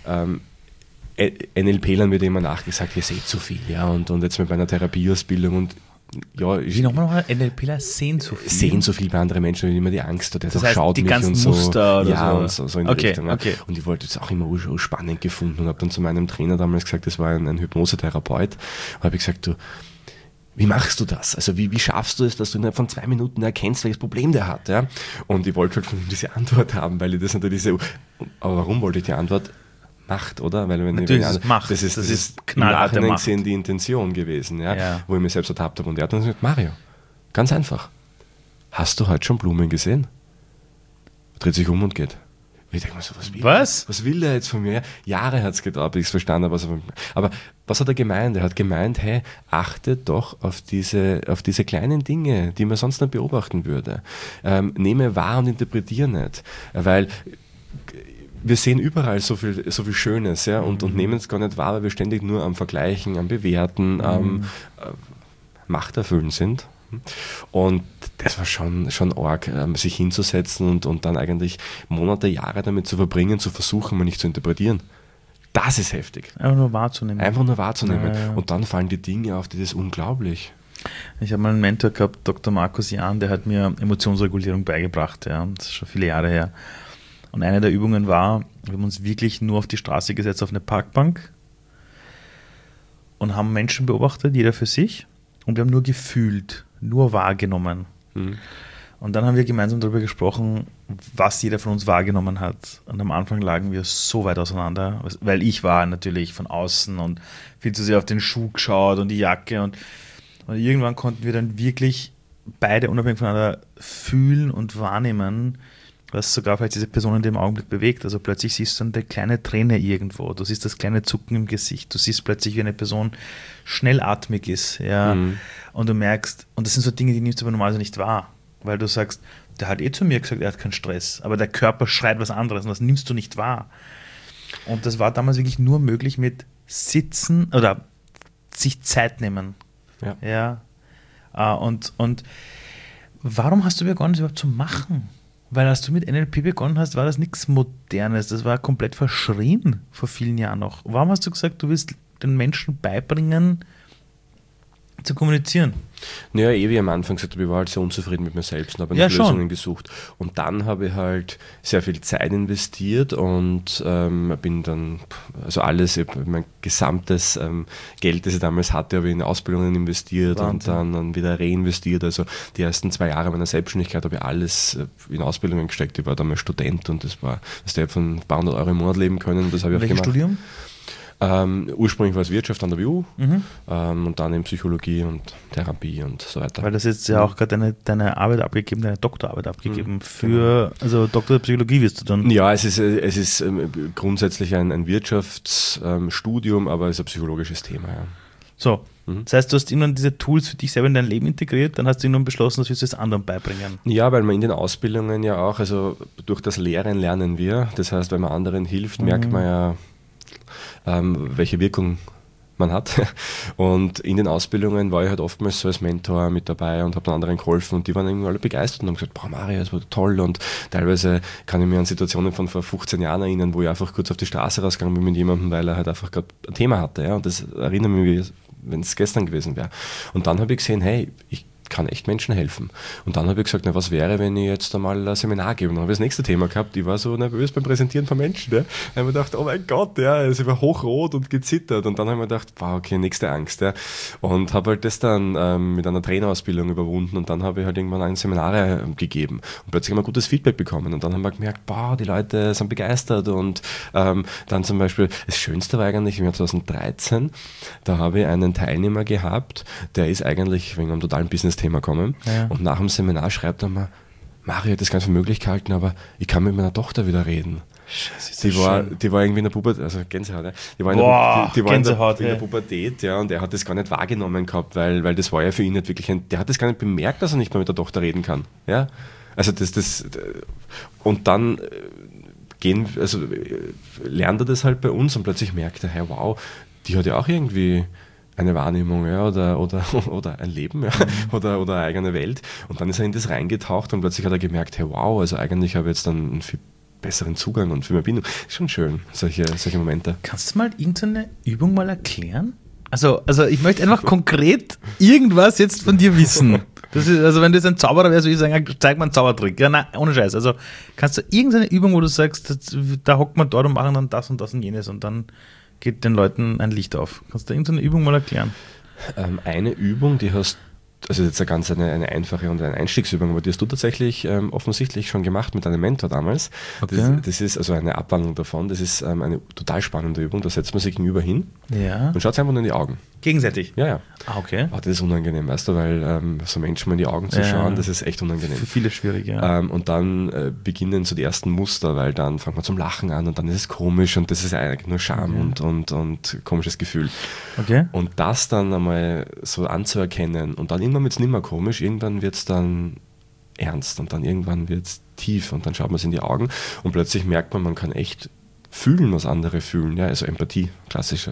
NLP-Lern wird immer nachgesagt, ihr seht zu viel, ja, und jetzt mit meiner Therapieausbildung und ja, wie nochmal? NLPler sehen zu viel? Sehen so viel bei anderen Menschen, immer die Angst, der das heißt, schaut die mich ganzen und so. Muster oder ja, so. und so in die Richtung. Okay. Und ich wollte es auch immer spannend gefunden und habe dann zu meinem Trainer damals gesagt, das war ein Hypnosetherapeut, und habe gesagt, du, wie machst du das? Also wie schaffst du es, dass du innerhalb von 2 Minuten erkennst, welches Problem der hat? Ja? Und ich wollte halt von ihm diese Antwort haben, weil ich das natürlich so, aber warum wollte ich die Antwort? Macht, oder? Weil wenn natürlich ich Macht. Das ist knallharte im Nachhinein Macht. gesehen die Intention gewesen, Ja. Wo ich mir selbst ertappt habe. Und er hat dann gesagt, Mario, ganz einfach, hast du heute schon Blumen gesehen? Dreht sich um und geht. Und ich denke mir so, was will der jetzt von mir? Jahre hat es gedauert, bis ich es verstanden habe. Aber was hat er gemeint? Er hat gemeint, hey, achte doch auf diese kleinen Dinge, die man sonst nicht beobachten würde. Nehme wahr und interpretiere nicht. Weil wir sehen überall so viel Schönes, ja, und nehmen es gar nicht wahr, weil wir ständig nur am Vergleichen, am Bewerten, am Machterfüllen sind. Und das war schon arg, sich hinzusetzen und dann eigentlich Monate, Jahre damit zu verbringen, zu versuchen, mal nicht zu interpretieren. Das ist heftig. Einfach nur wahrzunehmen. Ja. Und dann fallen die Dinge auf, das ist unglaublich. Ich habe mal einen Mentor gehabt, Dr. Markus Jahn, der hat mir Emotionsregulierung beigebracht. Ja, das ist schon viele Jahre her. Und eine der Übungen war, wir haben uns wirklich nur auf die Straße gesetzt, auf eine Parkbank und haben Menschen beobachtet, jeder für sich. Und wir haben nur gefühlt, nur wahrgenommen. Und dann haben wir gemeinsam darüber gesprochen, was jeder von uns wahrgenommen hat. Und am Anfang lagen wir so weit auseinander, weil ich war natürlich von außen und viel zu sehr auf den Schuh geschaut und die Jacke. Und irgendwann konnten wir dann wirklich beide unabhängig voneinander fühlen und wahrnehmen, was sogar vielleicht diese Person in dem Augenblick bewegt. Also plötzlich siehst du eine kleine Träne irgendwo, du siehst das kleine Zucken im Gesicht, du siehst plötzlich, wie eine Person schnellatmig ist, ja, und du merkst, und das sind so Dinge, die nimmst du aber normalerweise nicht wahr, weil du sagst, der hat zu mir gesagt, er hat keinen Stress, aber der Körper schreit was anderes und das nimmst du nicht wahr. Und das war damals wirklich nur möglich mit Sitzen oder sich Zeit nehmen. Ja. Und warum hast du begonnen, das überhaupt zu machen? Weil als du mit NLP begonnen hast, war das nichts Modernes. Das war komplett verschrien vor vielen Jahren noch. Warum hast du gesagt, du willst den Menschen beibringen, zu kommunizieren? Naja, wie am Anfang gesagt habe, ich war halt sehr unzufrieden mit mir selbst und habe nach Lösungen gesucht. Und dann habe ich halt sehr viel Zeit investiert und bin dann, also alles, mein gesamtes Geld, das ich damals hatte, habe ich in Ausbildungen investiert. Wahnsinn. Und dann wieder reinvestiert. Also die ersten 2 Jahre meiner Selbstständigkeit habe ich alles in Ausbildungen gesteckt. Ich war damals Student und das war, dass ich von ein paar hundert Euro im Monat leben können. Das habe ich auch gemacht. Welches Studium? Ursprünglich war es Wirtschaft an der WU und dann in Psychologie und Therapie und so weiter. Weil das jetzt ja auch gerade deine Arbeit abgegeben, deine Doktorarbeit abgegeben für, also Doktor der Psychologie wirst du dann? Ja, es ist grundsätzlich ein Wirtschaftsstudium, aber es ist ein psychologisches Thema, ja. So, das heißt, du hast irgendwann diese Tools für dich selber in dein Leben integriert, dann hast du irgendwann beschlossen, das wirst du jetzt anderen beibringen. Ja, weil man in den Ausbildungen ja auch, also durch das Lehren lernen wir, das heißt, wenn man anderen hilft, merkt man ja, welche Wirkung man hat. Und in den Ausbildungen war ich halt oftmals so als Mentor mit dabei und habe den anderen geholfen und die waren irgendwie alle begeistert und haben gesagt, boah Mario, das war toll, und teilweise kann ich mich an Situationen von vor 15 Jahren erinnern, wo ich einfach kurz auf die Straße rausgegangen bin mit jemandem, weil er halt einfach gerade ein Thema hatte, ja, und das erinnert mich, wenn es gestern gewesen wäre. Und dann habe ich gesehen, hey, ich kann echt Menschen helfen. Und dann habe ich gesagt, na, was wäre, wenn ich jetzt einmal ein Seminar gebe? Und dann habe ich das nächste Thema gehabt. Ich war so nervös beim Präsentieren von Menschen. Ja. Dann habe ich mir gedacht, oh mein Gott, ja, es war hochrot und gezittert. Und dann habe ich mir gedacht, wow, okay, nächste Angst. Ja. Und habe halt das dann mit einer Trainerausbildung überwunden und dann habe ich halt irgendwann ein Seminar gegeben. Und plötzlich haben wir gutes Feedback bekommen. Und dann haben wir gemerkt, boah, die Leute sind begeistert. Und dann zum Beispiel, das Schönste war eigentlich im Jahr 2013, da habe ich einen Teilnehmer gehabt, der ist eigentlich wegen einem totalen Business-Thema kommen. Ja. Und nach dem Seminar schreibt er mir, Mario hat das ganz für möglich gehalten, aber ich kann mit meiner Tochter wieder reden. Scheiße, die war irgendwie in der Pubertät, also Gänsehaut, ja. Die war in der Pubertät, ja, und er hat das gar nicht wahrgenommen gehabt, weil das war ja für ihn nicht wirklich der hat das gar nicht bemerkt, dass er nicht mehr mit der Tochter reden kann. Ja? Also und dann lernt er das halt bei uns und plötzlich merkt er, hey, wow, die hat ja auch irgendwie eine Wahrnehmung, ja, oder ein Leben, ja, oder eine eigene Welt. Und dann ist er in das reingetaucht und plötzlich hat er gemerkt, hey, wow, also eigentlich habe ich jetzt dann einen viel besseren Zugang und viel mehr Bindung. Ist schon schön, solche Momente. Kannst du mal irgendeine Übung mal erklären? Also ich möchte einfach konkret irgendwas jetzt von dir wissen. Das ist, also wenn du jetzt ein Zauberer wärst, würde ich sagen, zeig mal einen Zaubertrick. Ja, nein, ohne Scheiß. Also kannst du irgendeine Übung, wo du sagst, da hockt man dort und machen dann das und jenes und dann geht den Leuten ein Licht auf. Kannst du irgendeine Übung mal erklären? Eine Übung, die hast, also jetzt eine einfache und eine Einstiegsübung, aber die hast du tatsächlich offensichtlich schon gemacht mit deinem Mentor damals. Okay. Das ist also eine Abwandlung davon. Das ist eine total spannende Übung. Da setzt man sich gegenüber hin und schaut einfach nur in die Augen. Gegenseitig? Ja. Ah, okay. Das ist unangenehm, weißt du, weil so Menschen mal in die Augen zu schauen, das ist echt unangenehm. Für viele schwierig, ja. Und dann beginnen so die ersten Muster, weil dann fängt man zum Lachen an und dann ist es komisch und das ist eigentlich nur Scham und komisches Gefühl. Okay. Und das dann einmal so anzuerkennen und dann irgendwann wird es nicht mehr komisch, irgendwann wird es dann ernst und dann irgendwann wird es tief und dann schaut man es in die Augen und plötzlich merkt man kann echt fühlen, was andere fühlen, ja, also Empathie, klassische.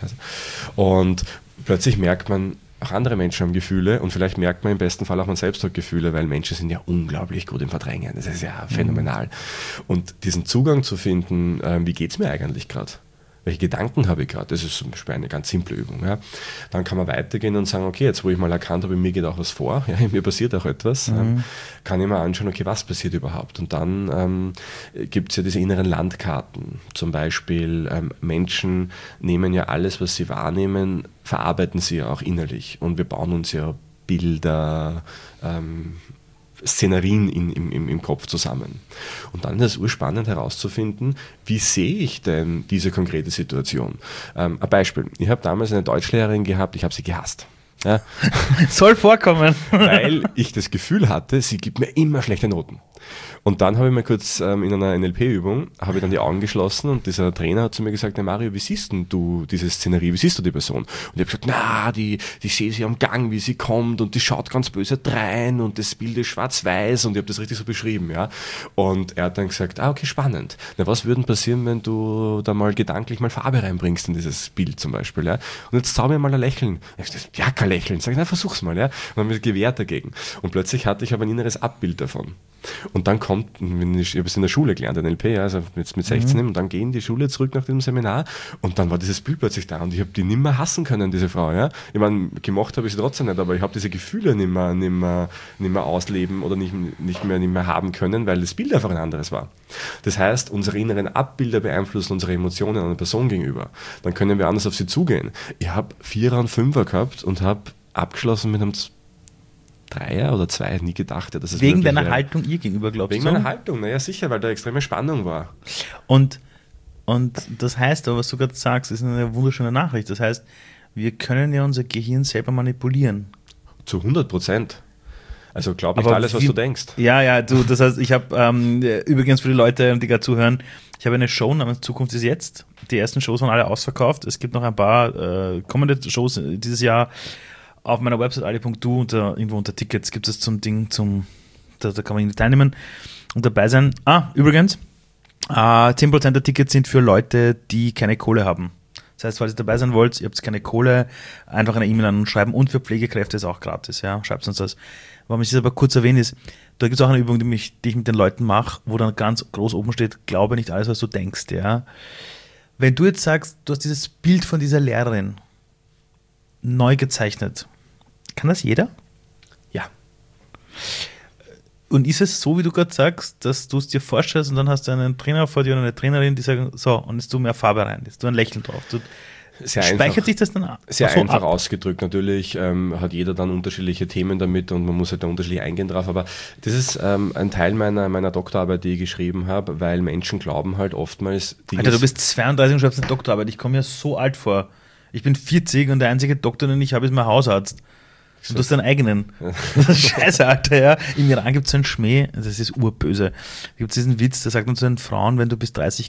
Und plötzlich merkt man, auch andere Menschen haben Gefühle und vielleicht merkt man im besten Fall auch man selbst hat Gefühle, weil Menschen sind ja unglaublich gut im Verdrängen, das ist ja phänomenal. Und diesen Zugang zu finden, wie geht es mir eigentlich gerade? Welche Gedanken habe ich gerade? Das ist zum Beispiel eine ganz simple Übung. Ja. Dann kann man weitergehen und sagen, okay, jetzt wo ich mal erkannt habe, mir geht auch was vor, ja, mir passiert auch etwas, kann ich mal anschauen, okay, was passiert überhaupt? Und dann gibt es ja diese inneren Landkarten. Zum Beispiel Menschen nehmen ja alles, was sie wahrnehmen, verarbeiten sie ja auch innerlich. Und wir bauen uns ja Bilder, Szenerien im Kopf zusammen. Und dann ist es urspannend herauszufinden, wie sehe ich denn diese konkrete Situation? Ein Beispiel. Ich habe damals eine Deutschlehrerin gehabt, ich habe sie gehasst. Ja. Soll vorkommen. Weil ich das Gefühl hatte, sie gibt mir immer schlechte Noten. Und dann habe ich mir kurz in einer NLP-Übung, habe ich dann die Augen geschlossen und dieser Trainer hat zu mir gesagt, na Mario, wie siehst denn du diese Szenerie, wie siehst du die Person? Und ich habe gesagt, na, die sehe sie am Gang, wie sie kommt und die schaut ganz böse drein und das Bild ist schwarz-weiß und ich habe das richtig so beschrieben, ja. Und er hat dann gesagt, okay, spannend. Na, was würde denn passieren, wenn du da mal gedanklich mal Farbe reinbringst in dieses Bild zum Beispiel, ja? Und jetzt zauber mir mal ein Lächeln. Ich sage, ja, kein Lächeln. Sag ich, na, versuch's mal, ja. Und dann habe ich gewehrt dagegen. Und plötzlich hatte ich aber ein inneres Abbild davon. Und dann kommt, ich habe es in der Schule gelernt, NLP, ja, also jetzt mit 16, und dann gehen die Schule zurück nach dem Seminar und dann war dieses Bild plötzlich da und ich habe die nimmer hassen können, diese Frau. Ja. Ich meine, gemacht habe ich sie trotzdem nicht, aber ich habe diese Gefühle nimmer ausleben oder nicht mehr haben können, weil das Bild einfach ein anderes war. Das heißt, unsere inneren Abbilder beeinflussen unsere Emotionen einer Person gegenüber. Dann können wir anders auf sie zugehen. Ich habe 4er und 5er gehabt und habe abgeschlossen mit einem 3er oder 2, nie gedacht. Dass es wegen deiner Haltung ihr gegenüber, glaubst du? Wegen meiner Haltung, naja, sicher, weil da extreme Spannung war. Und das heißt, aber was du gerade sagst, ist eine wunderschöne Nachricht. Das heißt, wir können ja unser Gehirn selber manipulieren. Zu 100%. Also glaub nicht alles, was du denkst. Ja, das heißt, ich habe übrigens für die Leute, die gerade zuhören, ich habe eine Show namens Zukunft ist jetzt. Die ersten Shows waren alle ausverkauft. Es gibt noch ein paar kommende Shows dieses Jahr. Auf meiner Website ali.du irgendwo unter Tickets gibt es da kann man irgendwie teilnehmen und dabei sein. Übrigens, 10% der Tickets sind für Leute, die keine Kohle haben. Das heißt, falls ihr dabei sein wollt, ihr habt keine Kohle, einfach eine E-Mail an uns schreiben und für Pflegekräfte ist auch gratis. Ja? Schreibt uns das. Warum ich das aber kurz erwähne ist, da gibt es auch eine Übung, die ich mit den Leuten mache, wo dann ganz groß oben steht, glaube nicht alles, was du denkst. Ja? Wenn du jetzt sagst, du hast dieses Bild von dieser Lehrerin neu gezeichnet, kann das jeder? Ja. Und ist es so, wie du gerade sagst, dass du es dir vorstellst und dann hast du einen Trainer vor dir oder eine Trainerin, die sagen, so, und jetzt tu mehr Farbe rein, jetzt tu ein Lächeln drauf. Speichert sich das dann ab? Sehr einfach ausgedrückt. Natürlich hat jeder dann unterschiedliche Themen damit und man muss halt da unterschiedlich eingehen drauf. Aber das ist ein Teil meiner Doktorarbeit, die ich geschrieben habe, weil Menschen glauben halt oftmals... Alter, du bist 32 und schreibst eine Doktorarbeit. Ich komme mir so alt vor. Ich bin 40 und der einzige Doktor, den ich habe, ist mein Hausarzt. Und du hast deinen eigenen. Scheiße, Alter, ja. Im Iran gibt es so einen Schmäh, das ist urböse. Da gibt es diesen Witz, der sagt uns zu den Frauen, wenn du bis 30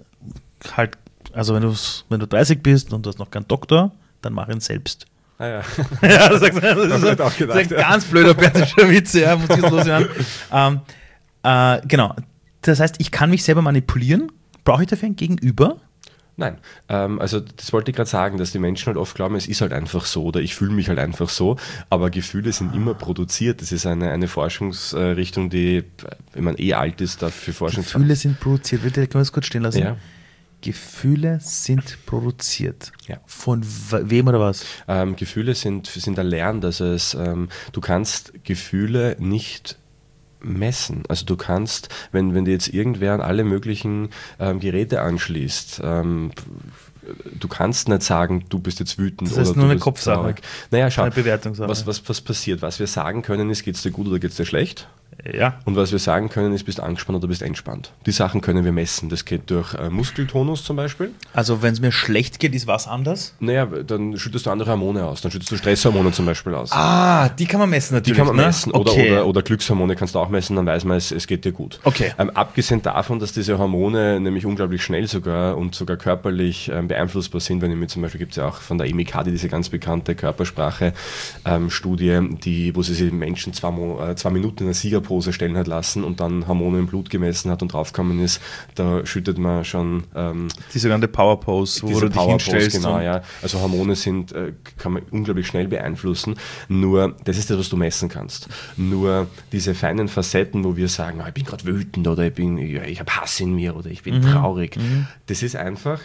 wenn du 30 bist und du hast noch keinen Doktor, dann mach ihn selbst. Ah ja. Ja, das ist ein ganz blöder persischer Witz, ja, muss ich jetzt loswerden. Genau. Das heißt, ich kann mich selber manipulieren. Brauche ich dafür ein Gegenüber? Nein, also das wollte ich gerade sagen, dass die Menschen halt oft glauben, es ist halt einfach so oder ich fühle mich halt einfach so, aber Gefühle sind immer produziert. Das ist eine Forschungsrichtung, die, wenn man alt ist, dafür Forschung... Gefühle sind produziert. Bitte, können wir das kurz stehen lassen? Ja. Gefühle sind produziert. Ja. Von wem oder was? Gefühle sind erlernt. Also du kannst Gefühle nicht messen. Also du kannst, wenn dir jetzt irgendwer an alle möglichen Geräte anschließt, du kannst nicht sagen, du bist jetzt wütend. Das ist oder nur du eine bist Kopfsache. traurig. Naja, schau, eine Bewertungssache. Was passiert? Was wir sagen können ist, geht es dir gut oder geht es dir schlecht? Ja. Und was wir sagen können ist, bist du angespannt oder bist entspannt. Die Sachen können wir messen. Das geht durch Muskeltonus zum Beispiel. Also wenn es mir schlecht geht, ist was anders? Naja, dann schüttest du andere Hormone aus. Dann schüttest du Stresshormone zum Beispiel aus. Die kann man messen natürlich. Die kann man messen. Okay. Oder Glückshormone kannst du auch messen, dann weiß man, es geht dir gut. Okay. Abgesehen davon, dass diese Hormone nämlich unglaublich schnell sogar körperlich beeinflussbar sind, wenn ich mir zum Beispiel, gibt es ja auch von der EMICADI diese ganz bekannte Körpersprache-Studie, wo sie Menschen 2 Minuten in einer Siegerpose stellen hat lassen und dann Hormone im Blut gemessen hat und draufgekommen ist, da schüttet man schon... die sogenannte Power Pose, wo du dich hinstellst. Genau, ja. Also Hormone kann man unglaublich schnell beeinflussen, nur das ist das, was du messen kannst. Nur diese feinen Facetten, wo wir sagen, ich bin gerade wütend oder ich habe Hass in mir oder ich bin traurig, das ist einfach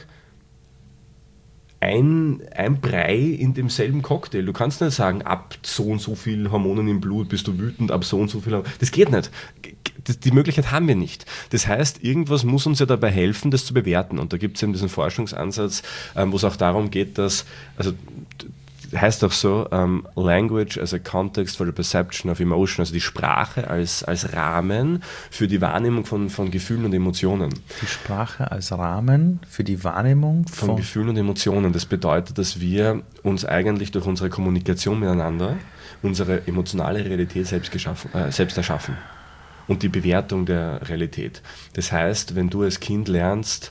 ein Brei in demselben Cocktail. Du kannst nicht sagen, ab so und so viel Hormonen im Blut bist du wütend, ab so und so viel. Das geht nicht. Die Möglichkeit haben wir nicht. Das heißt, irgendwas muss uns ja dabei helfen, das zu bewerten. Und da gibt es eben diesen Forschungsansatz, wo es auch darum geht, dass, also heißt auch so, Language as a context for the perception of emotion, also die Sprache als Rahmen für die Wahrnehmung von Gefühlen und Emotionen. Die Sprache als Rahmen für die Wahrnehmung Von Gefühlen und Emotionen. Das bedeutet, dass wir uns eigentlich durch unsere Kommunikation miteinander unsere emotionale Realität selbst erschaffen. Und die Bewertung der Realität. Das heißt, wenn du als Kind lernst,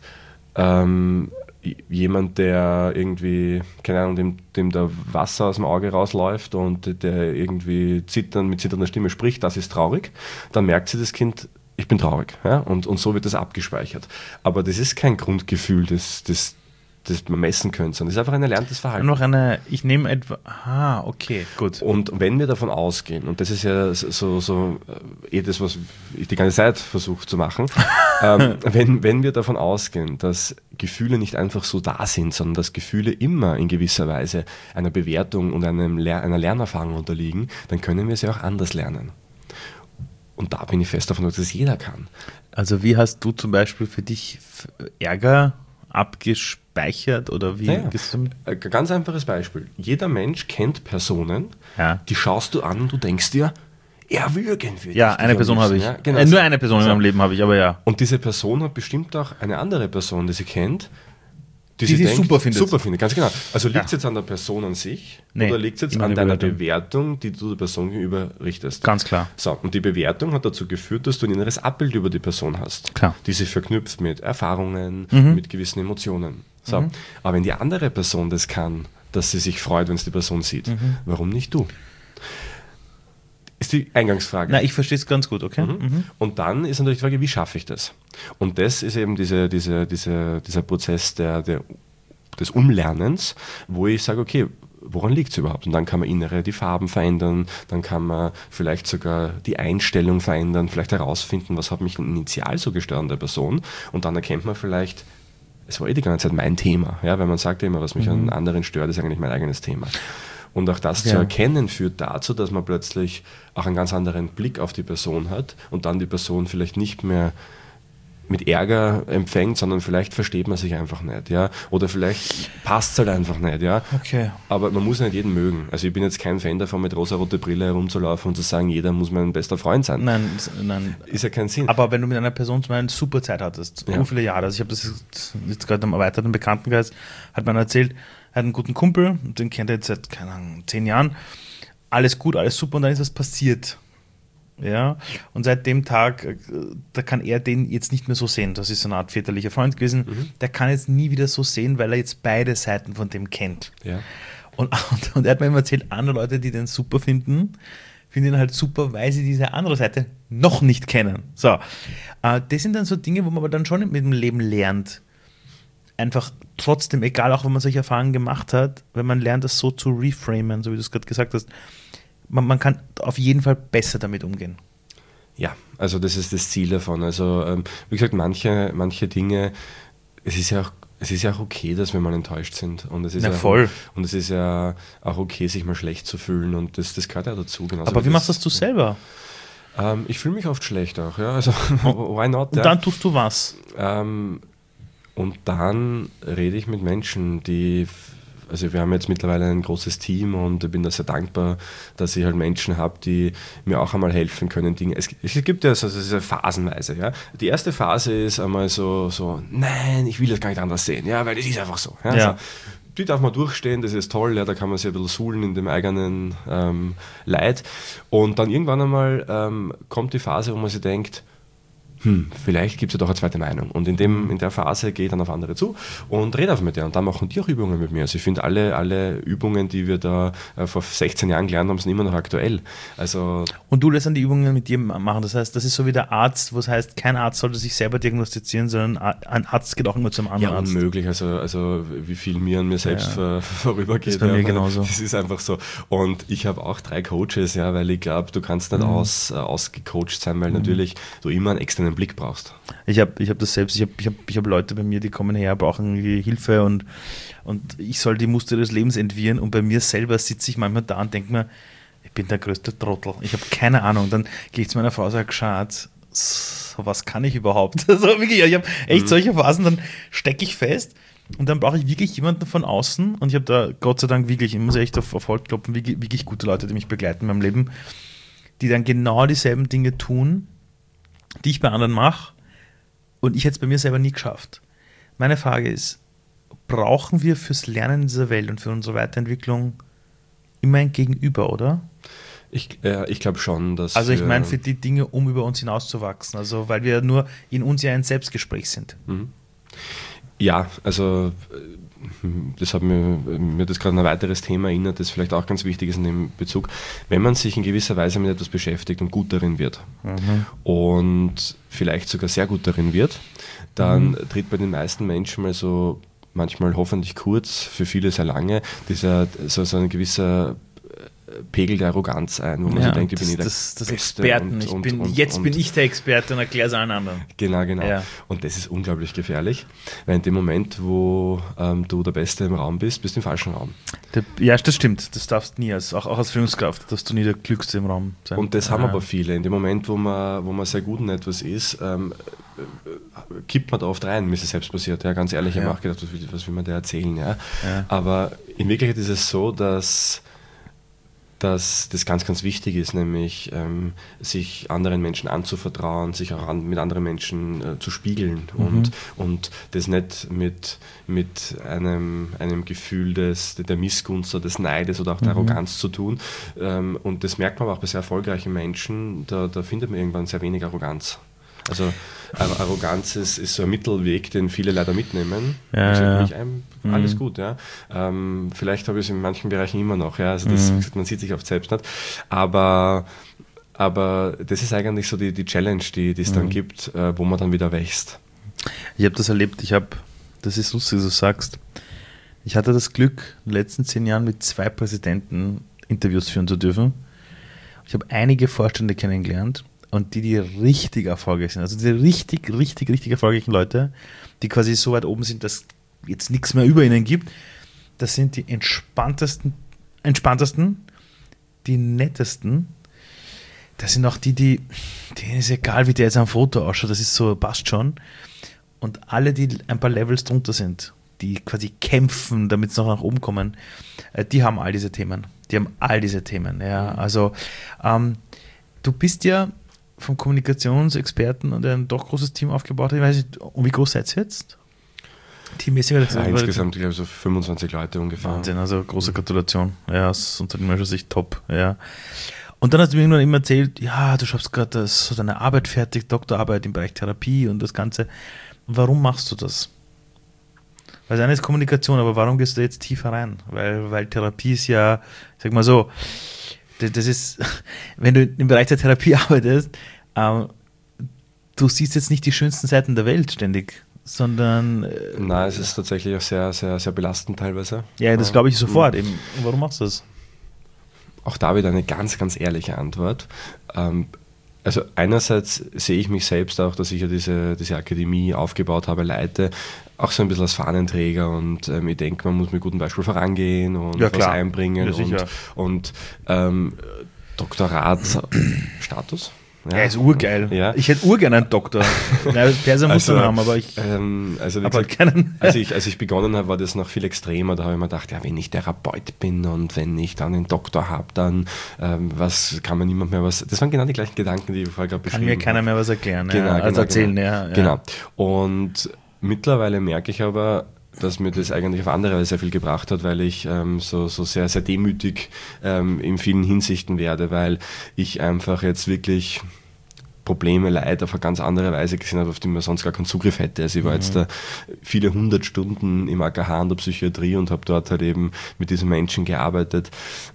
jemand, der irgendwie, keine Ahnung, dem da Wasser aus dem Auge rausläuft und der irgendwie mit zitternder Stimme spricht, das ist traurig, dann merkt sich das Kind, ich bin traurig. Ja? Und so wird das abgespeichert. Aber das ist kein Grundgefühl, das man messen könnte, sondern das ist einfach ein erlerntes Verhalten. Ich nehme etwa, okay, gut. Und wenn wir davon ausgehen, und das ist ja so das, was ich die ganze Zeit versuche zu machen, wenn wir davon ausgehen, dass Gefühle nicht einfach so da sind, sondern dass Gefühle immer in gewisser Weise einer Bewertung und einer Lernerfahrung unterliegen, dann können wir sie auch anders lernen. Und da bin ich fest davon, dass das jeder kann. Also wie hast du zum Beispiel für dich Ärger abgespeichert oder wie? Ja. Ein ganz einfaches Beispiel. Jeder Mensch kennt Personen, die schaust du an und du denkst dir, er würgen für dich. Ja, eine Person habe ich. Ja, genau. Nur eine Person in meinem Leben habe ich, aber ja. Und diese Person hat bestimmt auch eine andere Person, die sie kennt, die sie denkt, super findet. Super findet, ganz genau. Also liegt es jetzt an der Person an sich oder liegt es jetzt an deiner Bewertung, die du der Person gegenüber richtest? Ganz klar. So, und die Bewertung hat dazu geführt, dass du ein inneres Abbild über die Person hast, klar, die sich verknüpft mit Erfahrungen, mit gewissen Emotionen. So, aber wenn die andere Person das kann, dass sie sich freut, wenn es die Person sieht, warum nicht du? Ist die Eingangsfrage. Na, ich verstehe es ganz gut, okay. Und dann ist natürlich die Frage, wie schaffe ich das? Und das ist eben dieser Prozess des Umlernens, wo ich sage, okay, woran liegt es überhaupt? Und dann kann man die Farben verändern, dann kann man vielleicht sogar die Einstellung verändern, vielleicht herausfinden, was hat mich initial so gestört an der Person. Und dann erkennt man vielleicht, es war die ganze Zeit mein Thema. Ja, weil man sagt ja immer, was mich an anderen stört, ist eigentlich mein eigenes Thema. Und auch das zu erkennen führt dazu, dass man plötzlich auch einen ganz anderen Blick auf die Person hat und dann die Person vielleicht nicht mehr mit Ärger empfängt, sondern vielleicht versteht man sich einfach nicht, ja, oder vielleicht passt es halt einfach nicht, ja. Okay. Aber man muss nicht jeden mögen. Also ich bin jetzt kein Fan davon, mit rosa-rote Brille herumzulaufen und zu sagen, jeder muss mein bester Freund sein. Nein. Ist ja kein Sinn. Aber wenn du mit einer Person zum Beispiel eine super Zeit hattest, so viele Jahre, also ich habe das jetzt gerade am erweiterten Bekanntenkreis, hat man erzählt, er hat einen guten Kumpel, den kennt er jetzt seit, keine Ahnung, 10 Jahren, alles gut, alles super und dann ist was passiert. Ja, und seit dem Tag, da kann er den jetzt nicht mehr so sehen. Das ist so eine Art väterlicher Freund gewesen. Der kann jetzt nie wieder so sehen, weil er jetzt beide Seiten von dem kennt. Ja. Und er hat mir immer erzählt, andere Leute, die den super finden ihn halt super, weil sie diese andere Seite noch nicht kennen. So, das sind dann so Dinge, wo man aber dann schon mit dem Leben lernt. Einfach trotzdem, egal auch wenn man solche Erfahrungen gemacht hat, wenn man lernt, das so zu reframen, so wie du es gerade gesagt hast, man kann auf jeden Fall besser damit umgehen. Ja, also das ist das Ziel davon. Also wie gesagt, manche Dinge, es ist ja auch okay, dass wir mal enttäuscht sind. Und es ist voll. Und es ist ja auch okay, sich mal schlecht zu fühlen. Und das gehört ja dazu. Genauso. Aber wie machst das du selber? Ich fühle mich oft schlecht auch. Ja? Also why not? Und dann tust du was? Und dann rede ich mit Menschen, also wir haben jetzt mittlerweile ein großes Team und ich bin da sehr dankbar, dass ich halt Menschen habe, die mir auch einmal helfen können. Es gibt ja es ist ja phasenweise. Ja? Die erste Phase ist einmal so, nein, ich will das gar nicht anders sehen, ja, weil das ist einfach so. Ja? Also, die darf man durchstehen, das ist toll, ja, da kann man sich ein bisschen suhlen in dem eigenen Leid. Und dann irgendwann einmal kommt die Phase, wo man sich denkt, vielleicht gibt es ja doch eine zweite Meinung. Und in der Phase gehe ich dann auf andere zu und rede auf mit der. Und dann machen die auch Übungen mit mir. Also ich finde, alle Übungen, die wir da vor 16 Jahren gelernt haben, sind immer noch aktuell. Also und du lässt dann die Übungen mit dir machen. Das heißt, das ist so wie der Arzt, wo es heißt, kein Arzt sollte sich selber diagnostizieren, sondern ein Arzt geht auch immer zum anderen Arzt. Ja, unmöglich. Also wie viel mir an mir selbst vorübergeht. Das ist bei mir genauso. Das ist einfach so. Und ich habe auch 3 Coaches, ja, weil ich glaube, du kannst nicht ausgecoacht sein, weil natürlich du immer einen externen Blick brauchst. Ich hab das selbst, ich hab Leute bei mir, die kommen her, brauchen irgendwie Hilfe und ich soll die Muster des Lebens entwirren und bei mir selber sitze ich manchmal da und denke mir, ich bin der größte Trottel, ich habe keine Ahnung. Dann gehe ich zu meiner Frau und sage, Schatz, so was kann ich überhaupt? Also wirklich, ich habe echt solche Phasen, dann stecke ich fest Und dann brauche ich wirklich jemanden von außen und ich habe da Gott sei Dank wirklich, ich muss echt auf Holz klopfen, wirklich gute Leute, die mich begleiten in meinem Leben, die dann genau dieselben Dinge tun, die ich bei anderen mache und ich hätte es bei mir selber nie geschafft. Meine Frage ist, brauchen wir fürs Lernen in dieser Welt und für unsere Weiterentwicklung immer ein Gegenüber, oder? Ich glaube schon, dass. Also ich meine für die Dinge, um über uns hinauszuwachsen, also weil wir nur in uns ja ein Selbstgespräch sind. Ja, also das hat mir das gerade ein weiteres Thema erinnert, das vielleicht auch ganz wichtig ist in dem Bezug, wenn man sich in gewisser Weise mit etwas beschäftigt und gut darin wird und vielleicht sogar sehr gut darin wird, dann tritt bei den meisten Menschen mal so manchmal hoffentlich kurz, für viele sehr lange, so ein gewisser Pegel der Arroganz ein, wo man so denkt, ich bin das Experten. Jetzt bin ich der Experte und erkläre es allen anderen. Genau. Ja. Und das ist unglaublich gefährlich, weil in dem Moment, wo du der Beste im Raum bist du im falschen Raum. Ja, das stimmt. Das darfst nie, auch als Führungskraft, dass du nie der Klügste im Raum sein. Und das haben aber viele. In dem Moment, wo man sehr gut in etwas ist, kippt man da oft rein, mir ist es selbst passiert. Ja, ganz ehrlich, ich habe auch gedacht, was will man da erzählen? Ja? Aber in Wirklichkeit ist es so, dass das ganz, ganz wichtig ist, nämlich sich anderen Menschen anzuvertrauen, sich auch mit anderen Menschen zu spiegeln und das nicht mit einem Gefühl der Missgunst oder des Neides oder auch der Arroganz zu tun. Und das merkt man aber auch bei sehr erfolgreichen Menschen, da findet man irgendwann sehr wenig Arroganz. Also Arroganz ist so ein Mittelweg, den viele leider mitnehmen. Alles gut, ja. Vielleicht habe ich es in manchen Bereichen immer noch, ja. Also man sieht sich oft selbst nicht. Aber das ist eigentlich so die Challenge, die es dann gibt, wo man dann wieder wächst. Ich habe das erlebt, das ist lustig, dass du sagst, ich hatte das Glück, in den letzten 10 Jahren mit 2 Präsidenten Interviews führen zu dürfen. Ich habe einige Vorstände kennengelernt. Und die richtig erfolgreich sind, also die richtig erfolgreichen Leute, die quasi so weit oben sind, dass jetzt nichts mehr über ihnen gibt, das sind die entspanntesten, die nettesten, das sind auch denen ist egal, wie der jetzt am Foto ausschaut, das ist so, passt schon. Und alle, die ein paar Levels drunter sind, die quasi kämpfen, damit sie noch nach oben kommen, die haben all diese Themen. Ja. Also du bist ja vom Kommunikationsexperten und ein doch großes Team aufgebaut. Ich weiß nicht, und wie groß seid ihr jetzt? Teammäßig? Insgesamt, ich glaube, so 25 Leute ungefähr. Wahnsinn, also große Gratulation. Ja, aus unternehmerischer Sicht top. Ja. Und dann hast du mir irgendwann immer erzählt, ja, du schaffst gerade so deine Arbeit fertig, Doktorarbeit im Bereich Therapie und das Ganze. Warum machst du das? Weil das eine ist Kommunikation, aber warum gehst du jetzt tiefer rein? Weil Therapie ist ja, ich sag mal so, das ist, wenn du im Bereich der Therapie arbeitest, du siehst jetzt nicht die schönsten Seiten der Welt ständig, sondern... Nein, es ist tatsächlich auch sehr, sehr, sehr belastend teilweise. Ja, das glaube ich sofort. Eben. Warum machst du das? Auch da wieder eine ganz, ganz ehrliche Antwort. Also einerseits sehe ich mich selbst auch, dass ich ja diese Akademie aufgebaut habe, leite, auch so ein bisschen als Fahnenträger und ich denke, man muss mit gutem Beispiel vorangehen und was einbringen und Doktoratstatus. Ja, ist urgeil. Ja. Ich hätte urgern einen Doktor. Perser muss man haben, aber ich habe keinen. Als ich begonnen habe, war das noch viel extremer. Da habe ich mir gedacht, ja, wenn ich Therapeut bin und wenn ich dann einen Doktor habe, dann was kann man niemand mehr was... Das waren genau die gleichen Gedanken, die ich vorher gerade beschrieben habe. Kann mir keiner mehr was erklären. Genau, erzählen. Genau. Und mittlerweile merke ich aber, dass mir das eigentlich auf andere Weise sehr viel gebracht hat, weil ich so sehr, sehr demütig in vielen Hinsichten werde, weil ich einfach jetzt wirklich Probleme, Leid auf eine ganz andere Weise gesehen habe, auf die man sonst gar keinen Zugriff hätte. Also ich war jetzt da viele 100 Stunden im AKH in der Psychiatrie und habe dort halt eben mit diesen Menschen gearbeitet,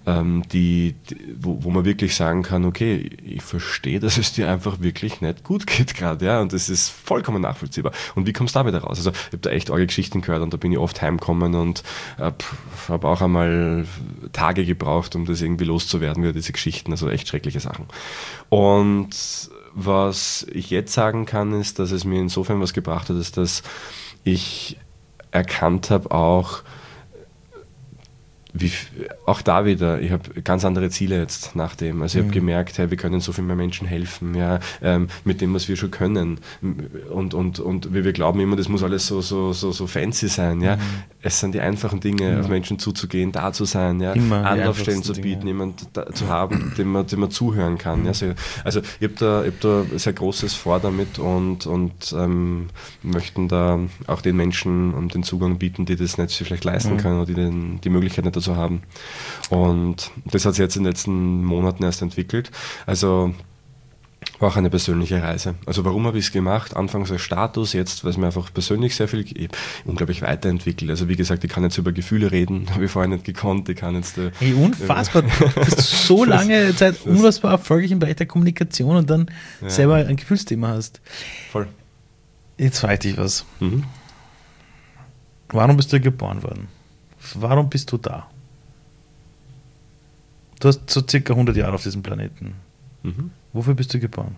wo man wirklich sagen kann, okay, ich verstehe, dass es dir einfach wirklich nicht gut geht gerade, ja, und das ist vollkommen nachvollziehbar. Und wie kommst du da wieder raus? Also ich habe da echt arge Geschichten gehört und da bin ich oft heimgekommen und habe auch einmal Tage gebraucht, um das irgendwie loszuwerden, wieder diese Geschichten, also echt schreckliche Sachen. Und was ich jetzt sagen kann, ist, dass es mir insofern was gebracht hat, ist, dass ich erkannt habe auch, auch da wieder, ich habe ganz andere Ziele jetzt nach dem. Also ich habe gemerkt, hey, wir können so viel mehr Menschen helfen, ja, mit dem, was wir schon können. Und wir glauben immer, das muss alles so fancy sein. Ja. Es sind die einfachen Dinge, auf Menschen zuzugehen, da zu sein, ja, Anlaufstellen zu bieten, jemanden zu haben, dem man zuhören kann. Ja. Also ich habe da sehr großes Vor damit und möchten da auch den Menschen den Zugang bieten, die das nicht vielleicht leisten können oder die Möglichkeit nicht dazu haben. Und das hat sich jetzt in den letzten Monaten erst entwickelt. Also war auch eine persönliche Reise. Also warum habe ich es gemacht? Anfangs als Status, jetzt, weil es mir einfach persönlich sehr viel unglaublich weiterentwickelt. Also wie gesagt, ich kann jetzt über Gefühle reden, habe ich vorher nicht gekonnt. Ich kann jetzt... Hey, unfassbar. Du hast so lange Zeit unfassbar erfolgreich im Bereich der Kommunikation und dann selber ein Gefühlsthema hast. Voll. Jetzt frage ich dich was. Warum bist du geboren worden? Warum bist du da? Du hast so circa 100 Jahre auf diesem Planeten. Wofür bist du geboren?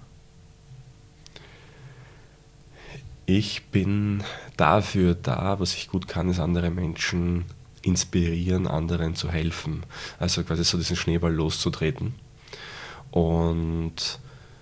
Ich bin dafür da, was ich gut kann, ist andere Menschen inspirieren, anderen zu helfen. Also quasi so diesen Schneeball loszutreten. Und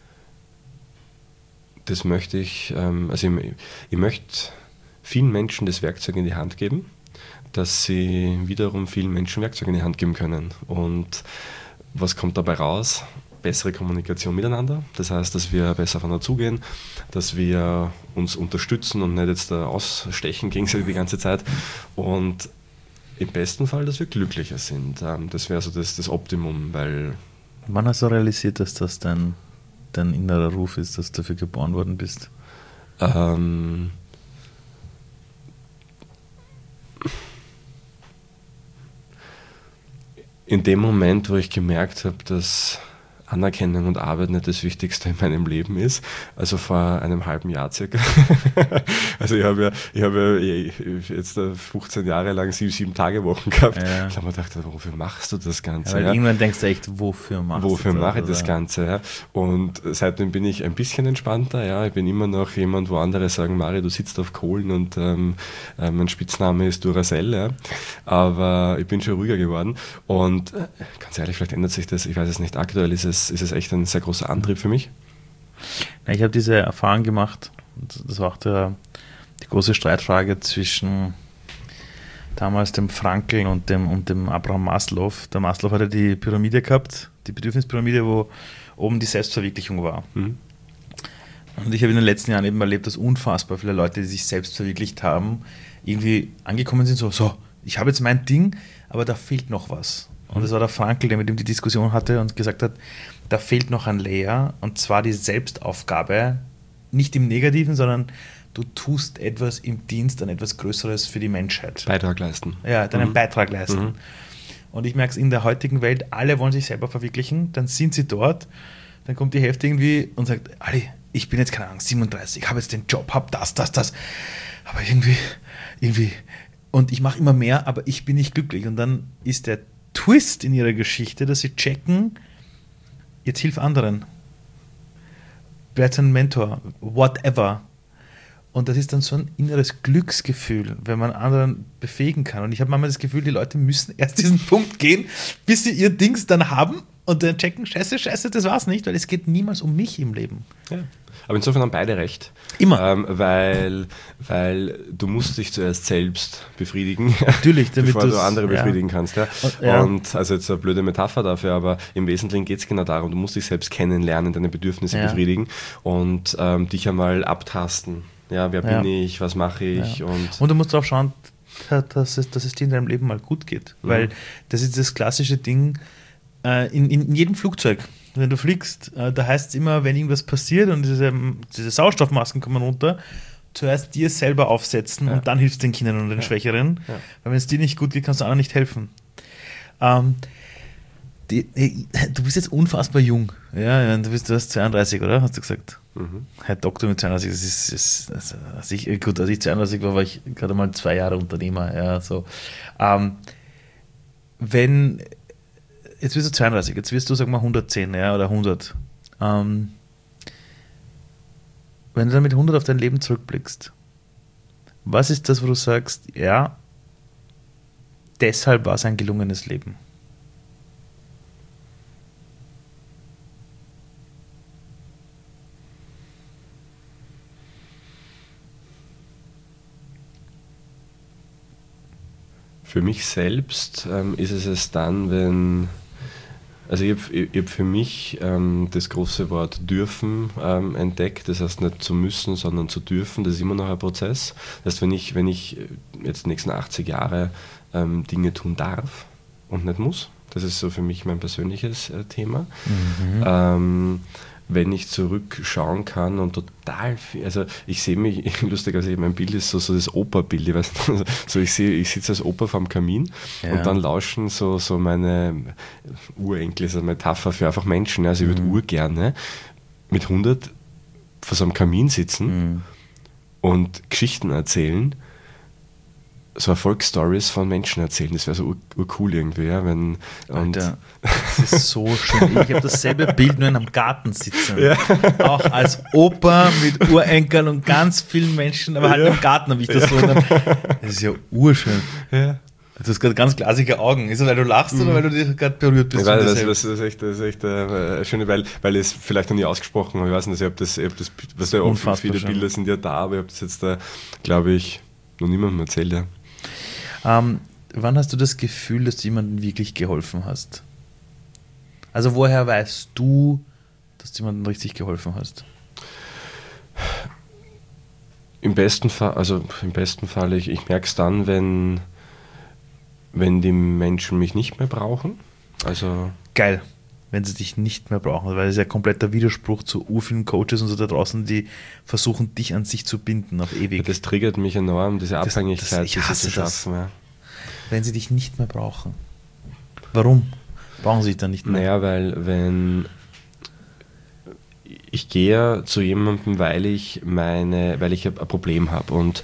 das möchte ich, ich möchte vielen Menschen das Werkzeug in die Hand geben, dass sie wiederum vielen Menschen Werkzeug in die Hand geben können. Und was kommt dabei raus? Bessere Kommunikation miteinander. Das heißt, dass wir besser aufeinander zugehen, dass wir uns unterstützen und nicht jetzt da ausstechen gegenseitig die ganze Zeit. Und im besten Fall, dass wir glücklicher sind. Das wäre so das Optimum, weil... Wann hast du realisiert, dass das dein innerer Ruf ist, dass du dafür geboren worden bist? In dem Moment, wo ich gemerkt habe, dass Anerkennung und Arbeit nicht das Wichtigste in meinem Leben ist, also vor einem halben Jahr circa. Also ich habe jetzt 15 Jahre lang 7-Tage-Wochen gehabt. Ja. Ich habe mir gedacht, wofür machst du das Ganze? Ja, weil irgendwann denkst du echt, wofür mache ich das Ganze? Ja? Und seitdem bin ich ein bisschen entspannter. Ja? Ich bin immer noch jemand, wo andere sagen, Mari, du sitzt auf Kohlen und mein Spitzname ist Duracell. Ja? Aber ich bin schon ruhiger geworden. Und ganz ehrlich, vielleicht ändert sich das, ich weiß es nicht, aktuell ist es echt ein sehr großer Antrieb für mich. Ich habe diese Erfahrung gemacht, das war auch die große Streitfrage zwischen damals dem Frankl und dem Abraham Maslow. Der Maslow hatte die Pyramide gehabt, die Bedürfnispyramide, wo oben die Selbstverwirklichung war. Und ich habe in den letzten Jahren eben erlebt, dass unfassbar viele Leute, die sich selbst verwirklicht haben, irgendwie angekommen sind, so, ich habe jetzt mein Ding, aber da fehlt noch was. Und das war der Frankl, der mit ihm die Diskussion hatte und gesagt hat, da fehlt noch ein Layer, und zwar die Selbstaufgabe, nicht im Negativen, sondern du tust etwas im Dienst an etwas Größeres für die Menschheit. Beitrag leisten. Ja, deinen Beitrag leisten. Und ich merke es in der heutigen Welt, alle wollen sich selber verwirklichen, dann sind sie dort, dann kommt die Hälfte irgendwie und sagt, Ali, ich bin jetzt, keine Ahnung, 37, habe jetzt den Job, habe das, aber irgendwie, und ich mache immer mehr, aber ich bin nicht glücklich. Und dann ist der Twist in ihrer Geschichte, dass sie checken, jetzt hilf anderen. Werd ein Mentor, whatever. Und das ist dann so ein inneres Glücksgefühl, wenn man anderen befähigen kann. Und ich habe manchmal das Gefühl, die Leute müssen erst diesen Punkt gehen, bis sie ihr Dings dann haben und dann checken, scheiße, das war's nicht, weil es geht niemals um mich im Leben. Ja. Aber insofern haben beide recht. Immer. Weil du musst dich zuerst selbst befriedigen, natürlich, damit bevor du andere befriedigen kannst. Ja. Ja. Und also jetzt eine blöde Metapher dafür, aber im Wesentlichen geht es genau darum, du musst dich selbst kennenlernen, deine Bedürfnisse befriedigen und dich einmal abtasten. Ja, wer bin ich, was mache ich? Ja. Und du musst darauf schauen, dass es dir in deinem Leben mal gut geht. Weil das ist das klassische Ding in jedem Flugzeug. Wenn du fliegst, da heißt es immer, wenn irgendwas passiert und diese Sauerstoffmasken kommen runter, zuerst dir selber aufsetzen und dann hilfst du den Kindern und den Schwächeren. Ja. Weil wenn es dir nicht gut geht, kannst du anderen nicht helfen. Du bist jetzt unfassbar jung. Ja, du hast 32, oder? Hast du gesagt? Herr Doktor mit 32, das ist als ich 32 war ich gerade mal 2 Jahre Unternehmer. Ja, so. Jetzt bist du 32, jetzt wirst du, sag mal, 110, ja, oder 100. Wenn du dann mit 100 auf dein Leben zurückblickst, was ist das, wo du sagst, ja, deshalb war es ein gelungenes Leben. Für mich selbst ist es dann, wenn, also ich hab für mich das große Wort dürfen entdeckt, das heißt nicht zu müssen, sondern zu dürfen, das ist immer noch ein Prozess. Das heißt, wenn ich jetzt die nächsten 80 Jahre Dinge tun darf und nicht muss, das ist so für mich mein persönliches Thema. Wenn ich zurückschauen kann und total viel, also ich sehe mich, lustigerweise, mein Bild ist so das Opa-Bild, ich weiß nicht, so ich sitze als Opa vorm Kamin und dann lauschen so meine Urenkel, ist eine Metapher für einfach Menschen, also ich würde urgerne mit 100 vor so einem Kamin sitzen und Geschichten erzählen, so Erfolgsstories von Menschen erzählen. Das wäre so urcool irgendwie. Ja, wenn, Alter, das ist so schön. Ich habe dasselbe Bild nur in einem Garten sitzen. Ja. Auch als Opa mit Urenkeln und ganz vielen Menschen, aber halt im Garten habe ich das so. Das ist ja urschön. Ja. Du hast gerade ganz glasige Augen. Ist das, weil du lachst oder weil du dich gerade berührt bist? Das ist echt schön, weil ich es vielleicht noch nie ausgesprochen habe. Ich weiß nicht, ob das was ja oft viele Bilder sind ja da, aber ich habe das jetzt da, glaube ich, noch niemandem erzählt. Ja. Wann hast du das Gefühl, dass du jemandem wirklich geholfen hast? Also woher weißt du, dass du jemandem richtig geholfen hast? Im besten Fall, ich merke es dann, wenn die Menschen mich nicht mehr brauchen. Also geil, wenn sie dich nicht mehr brauchen, weil das ist ja kompletter Widerspruch zu vielen Coaches und so da draußen, die versuchen, dich an sich zu binden auf ewig. Ja, das triggert mich enorm, diese Abhängigkeit, ich hasse zu schaffen. Ja. Wenn sie dich nicht mehr brauchen. Warum brauchen sie dich dann nicht mehr? Naja, weil ich gehe zu jemandem, weil ich ein Problem habe und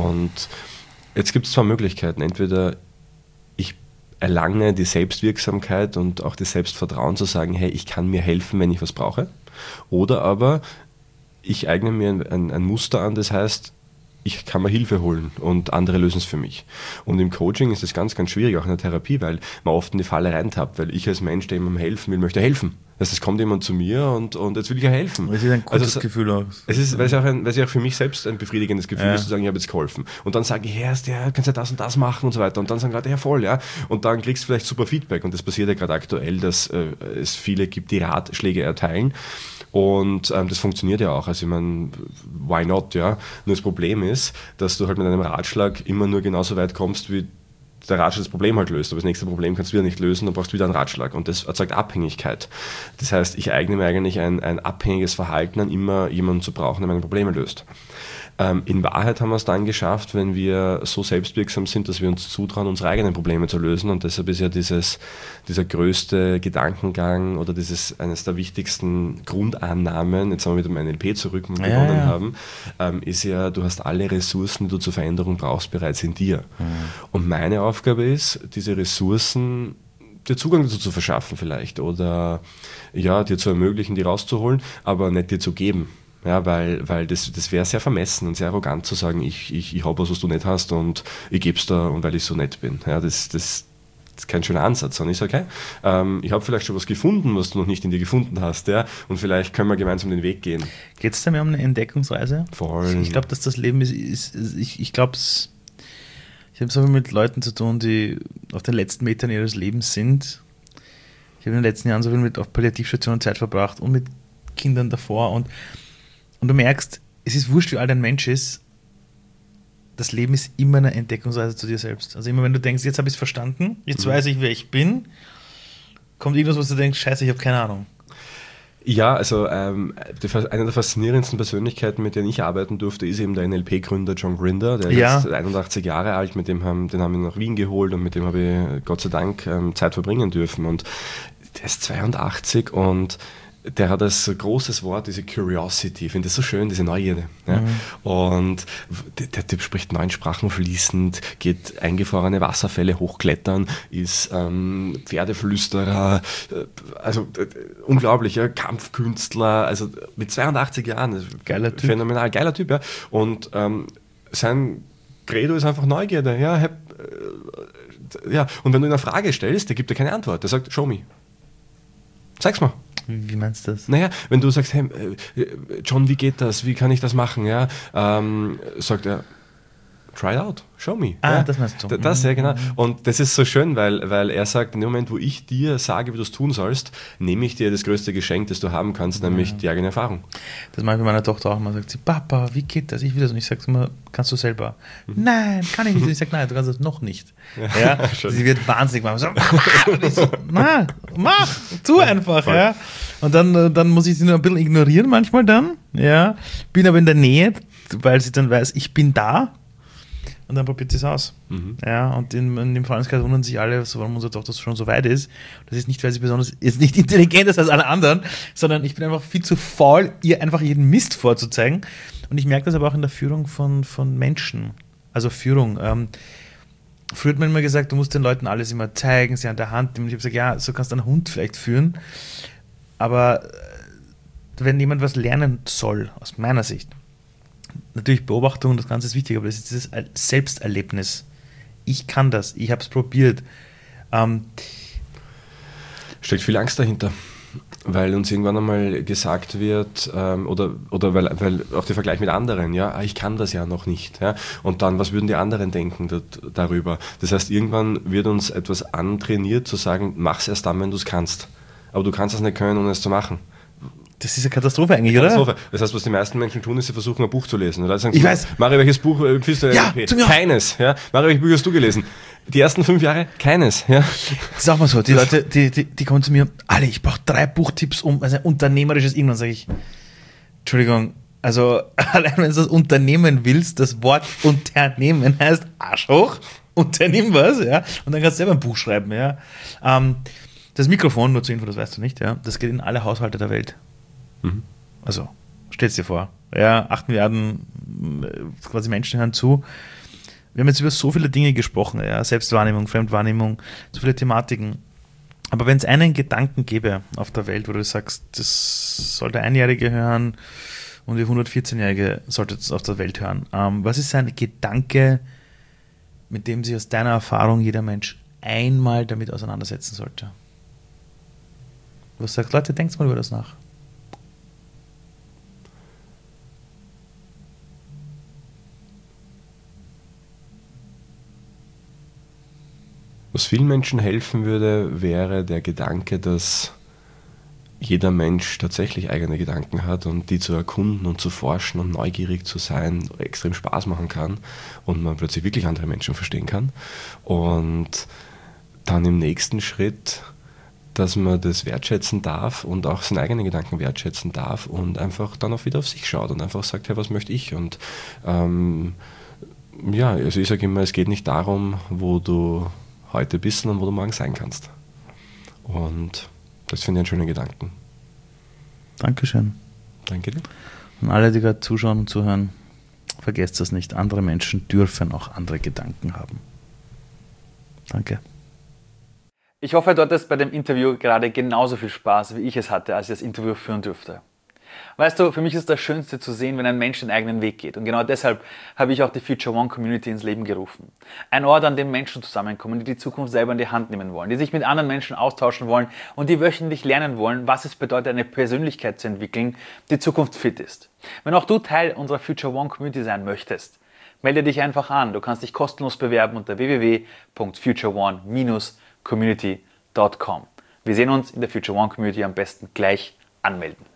jetzt gibt es zwei Möglichkeiten. Entweder ich erlange die Selbstwirksamkeit und auch das Selbstvertrauen zu sagen, hey, ich kann mir helfen, wenn ich was brauche. Oder aber ich eigne mir ein Muster an, das heißt, ich kann mir Hilfe holen und andere lösen es für mich. Und im Coaching ist das ganz, ganz schwierig, auch in der Therapie, weil man oft in die Falle reintappt, weil ich als Mensch, der jemandem helfen will, möchte helfen. Das heißt, es kommt jemand zu mir und jetzt will ich ja helfen. Das ist ein gutes Gefühl auch. Es ist, weil es auch für mich selbst ein befriedigendes Gefühl ist, zu sagen, ich habe jetzt geholfen. Und dann sage ich, kannst ja das und das machen und so weiter. Und dann sagen Leute, ja voll, ja. Und dann kriegst du vielleicht super Feedback. Und das passiert ja gerade aktuell, dass es viele gibt, die Ratschläge erteilen. Und das funktioniert ja auch. Also ich meine, why not, ja? Nur das Problem ist, dass du halt mit einem Ratschlag immer nur genauso weit kommst, wie der Ratschlag das Problem halt löst. Aber das nächste Problem kannst du wieder nicht lösen, dann brauchst du wieder einen Ratschlag. Und das erzeugt Abhängigkeit. Das heißt, ich eigne mir eigentlich ein abhängiges Verhalten an, immer jemanden zu brauchen, der meine Probleme löst. In Wahrheit haben wir es dann geschafft, wenn wir so selbstwirksam sind, dass wir uns zutrauen, unsere eigenen Probleme zu lösen. Und deshalb ist ja dieser größte Gedankengang oder eines der wichtigsten Grundannahmen, jetzt haben wir wieder beim NLP zurück haben, ist ja, du hast alle Ressourcen, die du zur Veränderung brauchst, bereits in dir. Und meine Aufgabe ist, diese Ressourcen dir Zugang dazu zu verschaffen vielleicht oder ja, dir zu ermöglichen, die rauszuholen, aber nicht dir zu geben. Ja, weil das wäre sehr vermessen und sehr arrogant zu sagen, ich habe was du nicht hast und ich gebe es da und weil ich so nett bin. Ja, das ist kein schöner Ansatz, sondern ich sage, okay, ich habe vielleicht schon was gefunden, was du noch nicht in dir gefunden hast, ja, und vielleicht können wir gemeinsam den Weg gehen. Geht es da mehr um eine Entdeckungsreise? Voll. Ich glaube, dass das Leben ich glaube, ich habe so viel mit Leuten zu tun, die auf den letzten Metern ihres Lebens sind. Ich habe in den letzten Jahren so viel auf Palliativstationen Zeit verbracht und mit Kindern davor und du merkst, es ist wurscht, wie alt ein Mensch ist, das Leben ist immer eine Entdeckungsreise zu dir selbst. Also immer, wenn du denkst, jetzt habe ich es verstanden, jetzt weiß ich, wer ich bin, kommt irgendwas, was du denkst, scheiße, ich habe keine Ahnung. Ja, also eine der faszinierendsten Persönlichkeiten, mit denen ich arbeiten durfte, ist eben der NLP-Gründer John Grinder, der ist jetzt 81 Jahre alt, den haben wir nach Wien geholt und mit dem habe ich Gott sei Dank Zeit verbringen dürfen. Und der ist 82 und der hat als großes Wort diese Curiosity, ich finde das so schön, diese Neugierde. Ja? Und der Typ spricht 9 Sprachen fließend, geht eingefrorene Wasserfälle hochklettern, ist Pferdeflüsterer, also unglaublich, ja? Kampfkünstler, also mit 82 Jahren, geiler Typ. Phänomenal, geiler Typ. Ja? Und sein Credo ist einfach Neugierde. Ja? ja, und wenn du eine Frage stellst, der gibt dir keine Antwort. Der sagt, show me. Zeig's mal. Wie meinst du das? Naja, wenn du sagst, hey, John, wie geht das? Wie kann ich das machen? Ja, sagt er, try it out, show me. Ah, ja, das meinst du. Das, ja, genau. Und das ist so schön, weil er sagt, in dem Moment, wo ich dir sage, wie du es tun sollst, nehme ich dir das größte Geschenk, das du haben kannst, nämlich die eigene Erfahrung. Das mache ich bei meiner Tochter auch mal. Sagt sie, Papa, wie geht das? Ich will das. Und ich sage immer, kannst du selber? Nein, kann ich nicht. Und ich sage, nein, du kannst das noch nicht. Ja, sie wird wahnsinnig machen. So, und ich so, na, mach, tu einfach. Ja. Und dann muss ich sie nur ein bisschen ignorieren manchmal dann. Ja. Bin aber in der Nähe, weil sie dann weiß, ich bin da. Und dann probiert sie es aus. Ja, und in dem Freundeskreis wundern sich alle, warum unsere Tochter schon so weit ist. Das ist nicht, weil sie besonders ist nicht intelligent ist als alle anderen, sondern ich bin einfach viel zu faul, ihr einfach jeden Mist vorzuzeigen. Und ich merke das aber auch in der Führung von Menschen. Also Führung. Früher hat man immer gesagt, du musst den Leuten alles immer zeigen, sie an der Hand nehmen. Ich habe gesagt, ja, so kannst du einen Hund vielleicht führen. Aber wenn jemand was lernen soll, aus meiner Sicht, natürlich Beobachtung, das Ganze ist wichtig, aber das ist dieses Selbsterlebnis. Ich kann das, ich habe es probiert. Steckt viel Angst dahinter, weil uns irgendwann einmal gesagt wird, oder weil auch der Vergleich mit anderen, ja, ich kann das ja noch nicht. Ja, und dann, was würden die anderen denken darüber? Das heißt, irgendwann wird uns etwas antrainiert, zu sagen, mach's erst dann, wenn du es kannst. Aber du kannst es nicht können, ohne es zu machen. Das ist eine Katastrophe eigentlich, oder? Das heißt, was die meisten Menschen tun, ist, sie versuchen, ein Buch zu lesen. Oder sagen, ich weiß. Mario, welches Buch empfiehlst du? Ja, keines. Ja? Mario, welche Bücher hast du gelesen? Die ersten 5 Jahre? Keines. Ja? Das ist auch mal so. Die Leute, die kommen zu mir, alle, ich brauche 3 Buchtipps um also ein unternehmerisches Irgendwann, sage ich, Entschuldigung, also allein wenn du das Unternehmen willst, das Wort Unternehmen heißt Arsch hoch, unternimm was, ja, und dann kannst du selber ein Buch schreiben, ja. Das Mikrofon, nur zur Info, das weißt du nicht, ja, das geht in alle Haushalte der Welt. Also, stell's dir vor. Ja, 8 Milliarden quasi Menschen hören zu. Wir haben jetzt über so viele Dinge gesprochen, ja, Selbstwahrnehmung, Fremdwahrnehmung, so viele Thematiken. Aber wenn es einen Gedanken gäbe auf der Welt, wo du sagst, das soll der Einjährige hören und die 114-Jährige sollte es auf der Welt hören, was ist ein Gedanke, mit dem sich aus deiner Erfahrung jeder Mensch einmal damit auseinandersetzen sollte? Was sagt, Leute, denkt mal über das nach. Was vielen Menschen helfen würde, wäre der Gedanke, dass jeder Mensch tatsächlich eigene Gedanken hat und die zu erkunden und zu forschen und neugierig zu sein extrem Spaß machen kann und man plötzlich wirklich andere Menschen verstehen kann. Und dann im nächsten Schritt, dass man das wertschätzen darf und auch seine eigenen Gedanken wertschätzen darf und einfach dann auch wieder auf sich schaut und einfach sagt, hey, was möchte ich? Und ja, also ich sage immer, es geht nicht darum, wo du heute bist, sondern wo du morgen sein kannst. Und das finde ich einen schönen Gedanken. Dankeschön. Danke dir. Und alle, die gerade zuschauen und zuhören, vergesst das nicht. Andere Menschen dürfen auch andere Gedanken haben. Danke. Ich hoffe, du hattest bei dem Interview gerade genauso viel Spaß, wie ich es hatte, als ich das Interview führen durfte. Weißt du, für mich ist das Schönste zu sehen, wenn ein Mensch den eigenen Weg geht. Und genau deshalb habe ich auch die Future One Community ins Leben gerufen. Ein Ort, an dem Menschen zusammenkommen, die die Zukunft selber in die Hand nehmen wollen, die sich mit anderen Menschen austauschen wollen und die wöchentlich lernen wollen, was es bedeutet, eine Persönlichkeit zu entwickeln, die zukunftsfit ist. Wenn auch du Teil unserer Future One Community sein möchtest, melde dich einfach an. Du kannst dich kostenlos bewerben unter www.futureone-community.com. Wir sehen uns in der Future One Community, am besten gleich anmelden.